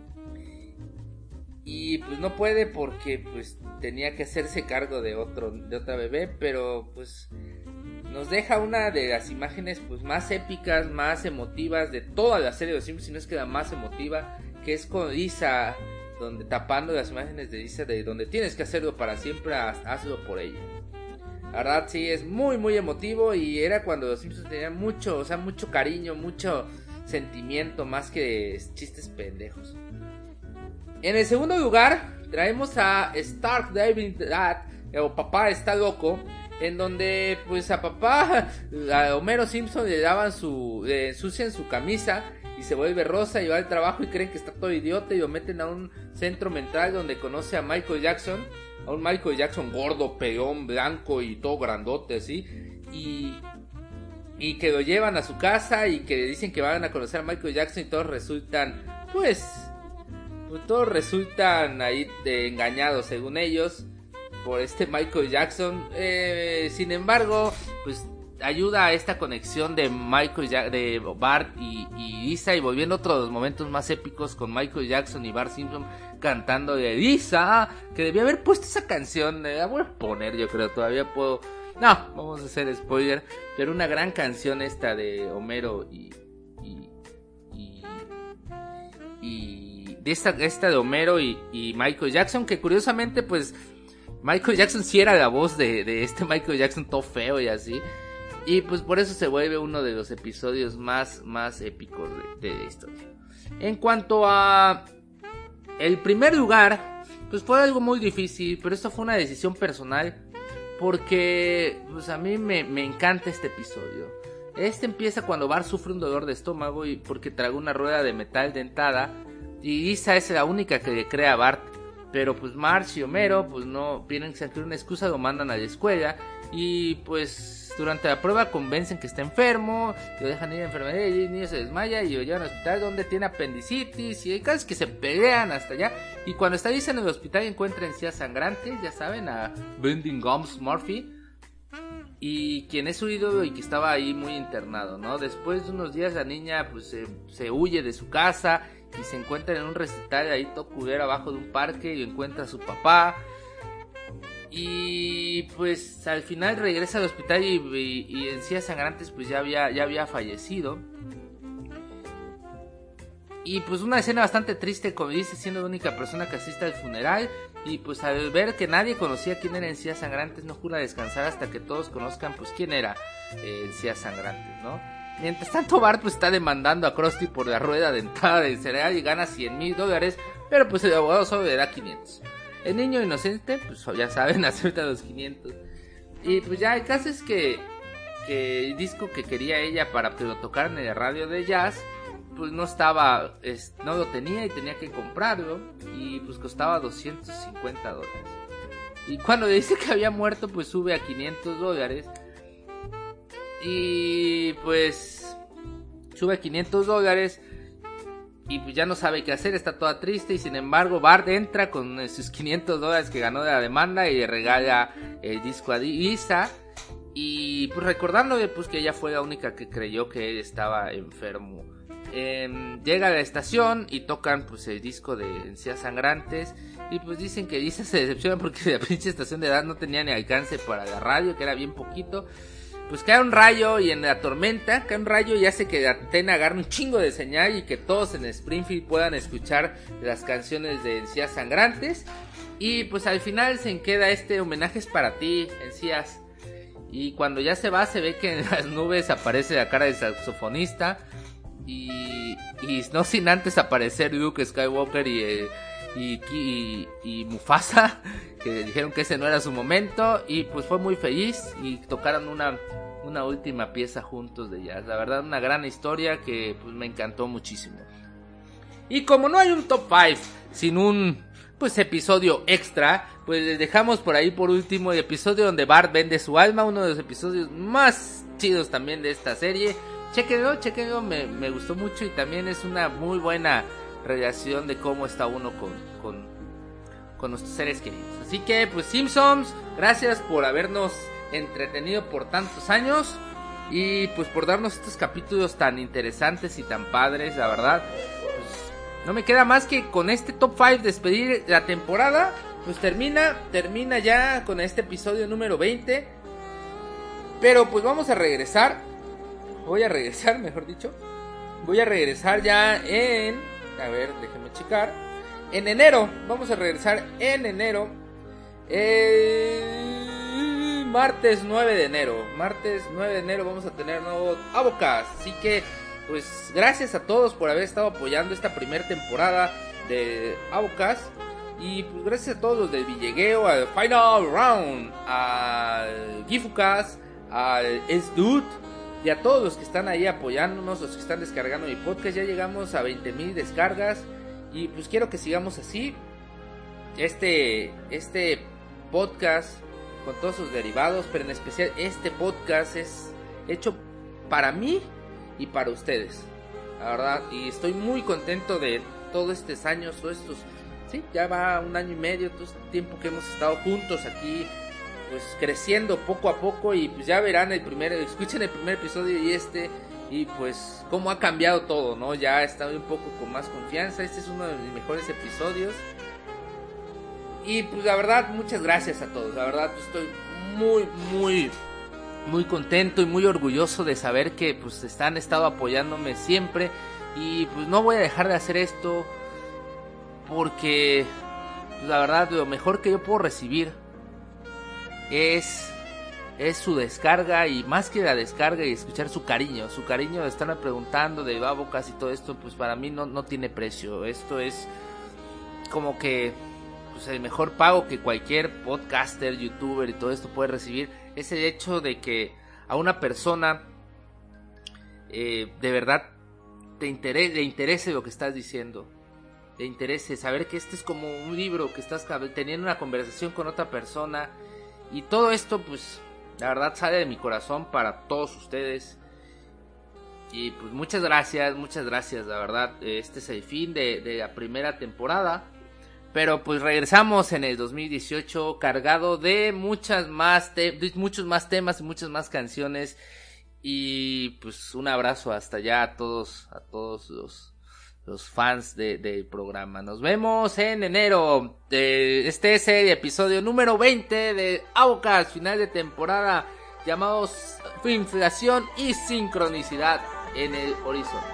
Y pues no puede porque pues tenía que hacerse cargo de otra bebé, pero pues nos deja una de las imágenes pues más épicas, más emotivas de toda la serie de Los Simpsons, si no es que la más emotiva, que es con Lisa, donde tapando las imágenes de Lisa de donde tienes que hacerlo para siempre, hazlo por ella. La verdad sí es muy emotivo y era cuando Los Simpsons tenían mucho cariño, mucho sentimiento, más que chistes pendejos. En el segundo lugar traemos a Stark David Dad, o Papá está loco, en donde pues a Homero Simpson le ensucian su camisa y se vuelve rosa y va al trabajo y creen que está todo idiota y lo meten a un centro mental donde conoce a Michael Jackson, gordo, peón, blanco y todo grandote así, y que lo llevan a su casa y que le dicen que van a conocer a Michael Jackson y todos resultan ahí engañados según ellos por Michael Jackson. Sin embargo, pues ayuda a esta conexión de de Bart y Lisa, y volviendo otro de los momentos más épicos con Michael Jackson y Bart Simpson cantando de Lisa, que debía haber puesto esa canción. La voy a poner, yo creo, todavía puedo. No, vamos a hacer spoiler, pero una gran canción esta de Homero y de esta de Homero y Michael Jackson, que curiosamente pues Michael Jackson sí era la voz de Michael Jackson todo feo y así. Y pues por eso se vuelve uno de los episodios más épicos de la historia. En cuanto a el primer lugar, pues fue algo muy difícil, pero esto fue una decisión personal, porque pues a mí me encanta este episodio. Empieza cuando Bart sufre un dolor de estómago y porque tragó una rueda de metal dentada, y Lisa es la única que le cree a Bart. Pero pues Marge y Homero pues no tienen que sacar una excusa, lo mandan a la escuela y pues durante la prueba convencen que está enfermo, lo dejan ir a enfermería y el niño se desmaya y lo llevan al hospital donde tiene apendicitis y hay casos que se pelean hasta allá. Y cuando está ahí en el hospital encuentra encías sangrantes, ya saben, a Bending Gums Murphy, y quien es su ídolo y que estaba ahí muy internado, ¿no? Después de unos días la niña pues se huye de su casa y se encuentra en un recital ahí todo culero abajo de un parque y encuentra a su papá. Y pues al final regresa al hospital y encías sangrantes pues ya había fallecido. Y pues una escena bastante triste, como dice, siendo la única persona que asiste al funeral. Y pues al ver que nadie conocía quién era Encías Sangrantes, no jura descansar hasta que todos conozcan pues quién era Encías Sangrantes, ¿no? Mientras tanto Bart pues está demandando a Krusty por la rueda de entrada del cereal y gana $100,000, pero pues el abogado solo le da 500. El niño inocente, pues ya saben, acepta los 500. Y pues ya el caso es que el disco que quería ella para que lo tocaran en el radio de jazz, pues no lo tenía y tenía que comprarlo. Y pues costaba $250. Y cuando le dice que había muerto, pues sube a $500. Y pues sube a $500 y pues ya no sabe qué hacer, está toda triste. Y sin embargo Bart entra con sus $500 que ganó de la demanda y le regala el disco a Lisa. Y pues recordándole pues que ella fue la única que creyó que él estaba enfermo. Llega a la estación y tocan pues el disco de Encías Sangrantes. Y pues dicen que Lisa se decepciona porque la pinche estación de edad no tenía ni alcance para la radio, que era bien poquito. Pues cae un rayo y en la tormenta cae un rayo y hace que la antena agarre un chingo de señal y que todos en Springfield puedan escuchar las canciones de Encías Sangrantes. Y pues al final se queda este homenaje es para ti, Encías. Y cuando ya se va se ve que en las nubes aparece la cara del saxofonista. Y no sin antes aparecer Luke Skywalker y Mufasa, que dijeron que ese no era su momento. Y pues fue muy feliz y tocaron una última pieza juntos de jazz. La verdad, una gran historia que pues me encantó muchísimo. Y como no hay un top 5 sin un pues episodio extra, pues les dejamos por ahí por último el episodio donde Bart vende su alma, uno de los episodios más chidos también de esta serie. Chéquenlo, me gustó mucho y también es una muy buena relación de cómo está uno con nuestros seres queridos. Así que pues Simpsons, gracias por habernos entretenido por tantos años y pues por darnos estos capítulos tan interesantes y tan padres. La verdad, pues no me queda más que con este top 5 despedir la temporada. Pues termina ya con este episodio número 20. Pero pues vamos a regresar. Voy a regresar ya en... A ver, déjenme checar. En enero, vamos a regresar en enero. Martes 9 de enero vamos a tener nuevo Avocast. Así que, pues, gracias a todos por haber estado apoyando esta primera temporada de Avocast. Y pues gracias a todos los del Villegueo, al Final Round, al Gifucast, al S-Dude y a todos los que están ahí apoyándonos, los que están descargando mi podcast. Ya llegamos a 20,000 descargas y pues quiero que sigamos así. Este podcast con todos sus derivados, pero en especial este podcast es hecho para mí y para ustedes, la verdad. Y estoy muy contento de todos estos años, sí, ya va 1 año y medio, todo este tiempo que hemos estado juntos aquí, pues creciendo poco a poco. Y pues ya verán escuchen el primer episodio y pues cómo ha cambiado todo, ¿no? Ya está un poco con más confianza. Este es uno de mis mejores episodios. Y pues la verdad, muchas gracias a todos. La verdad, pues, estoy muy contento y muy orgulloso de saber que pues han estado apoyándome siempre. Y pues no voy a dejar de hacer esto porque pues, la verdad, lo mejor que yo puedo recibir es su descarga, y más que la descarga y escuchar su cariño de estarme preguntando de Avocast y todo esto, pues para mí no tiene precio. Esto es como que pues el mejor pago que cualquier podcaster, youtuber y todo esto puede recibir. Es el hecho de que a una persona de verdad le interese lo que estás diciendo, le interese saber que este es como un libro, que estás teniendo una conversación con otra persona. Y todo esto pues La verdad sale de mi corazón para todos ustedes. Y pues muchas gracias, la verdad. Este es el fin de la primera temporada. Pero pues regresamos en el 2018 cargado de muchos más temas y muchas más canciones. Y pues un abrazo hasta allá a todos los fans del programa. Nos vemos en enero. Este es el episodio número 20 de Avocast, final de temporada, llamados Inflación y Sincronicidad en el Horizonte.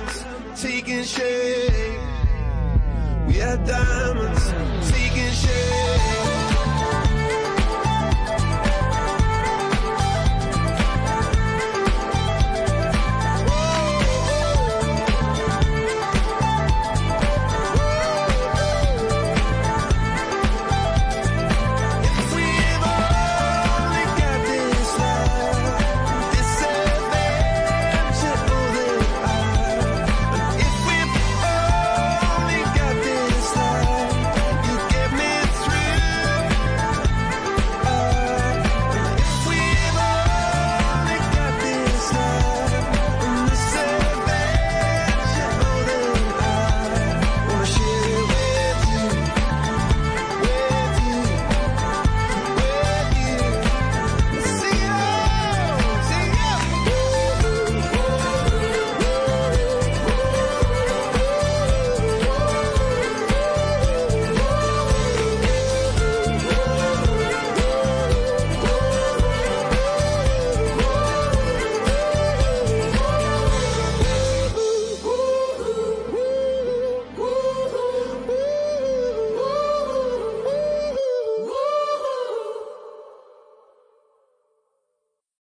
Taking shape, we are diamonds taking shape.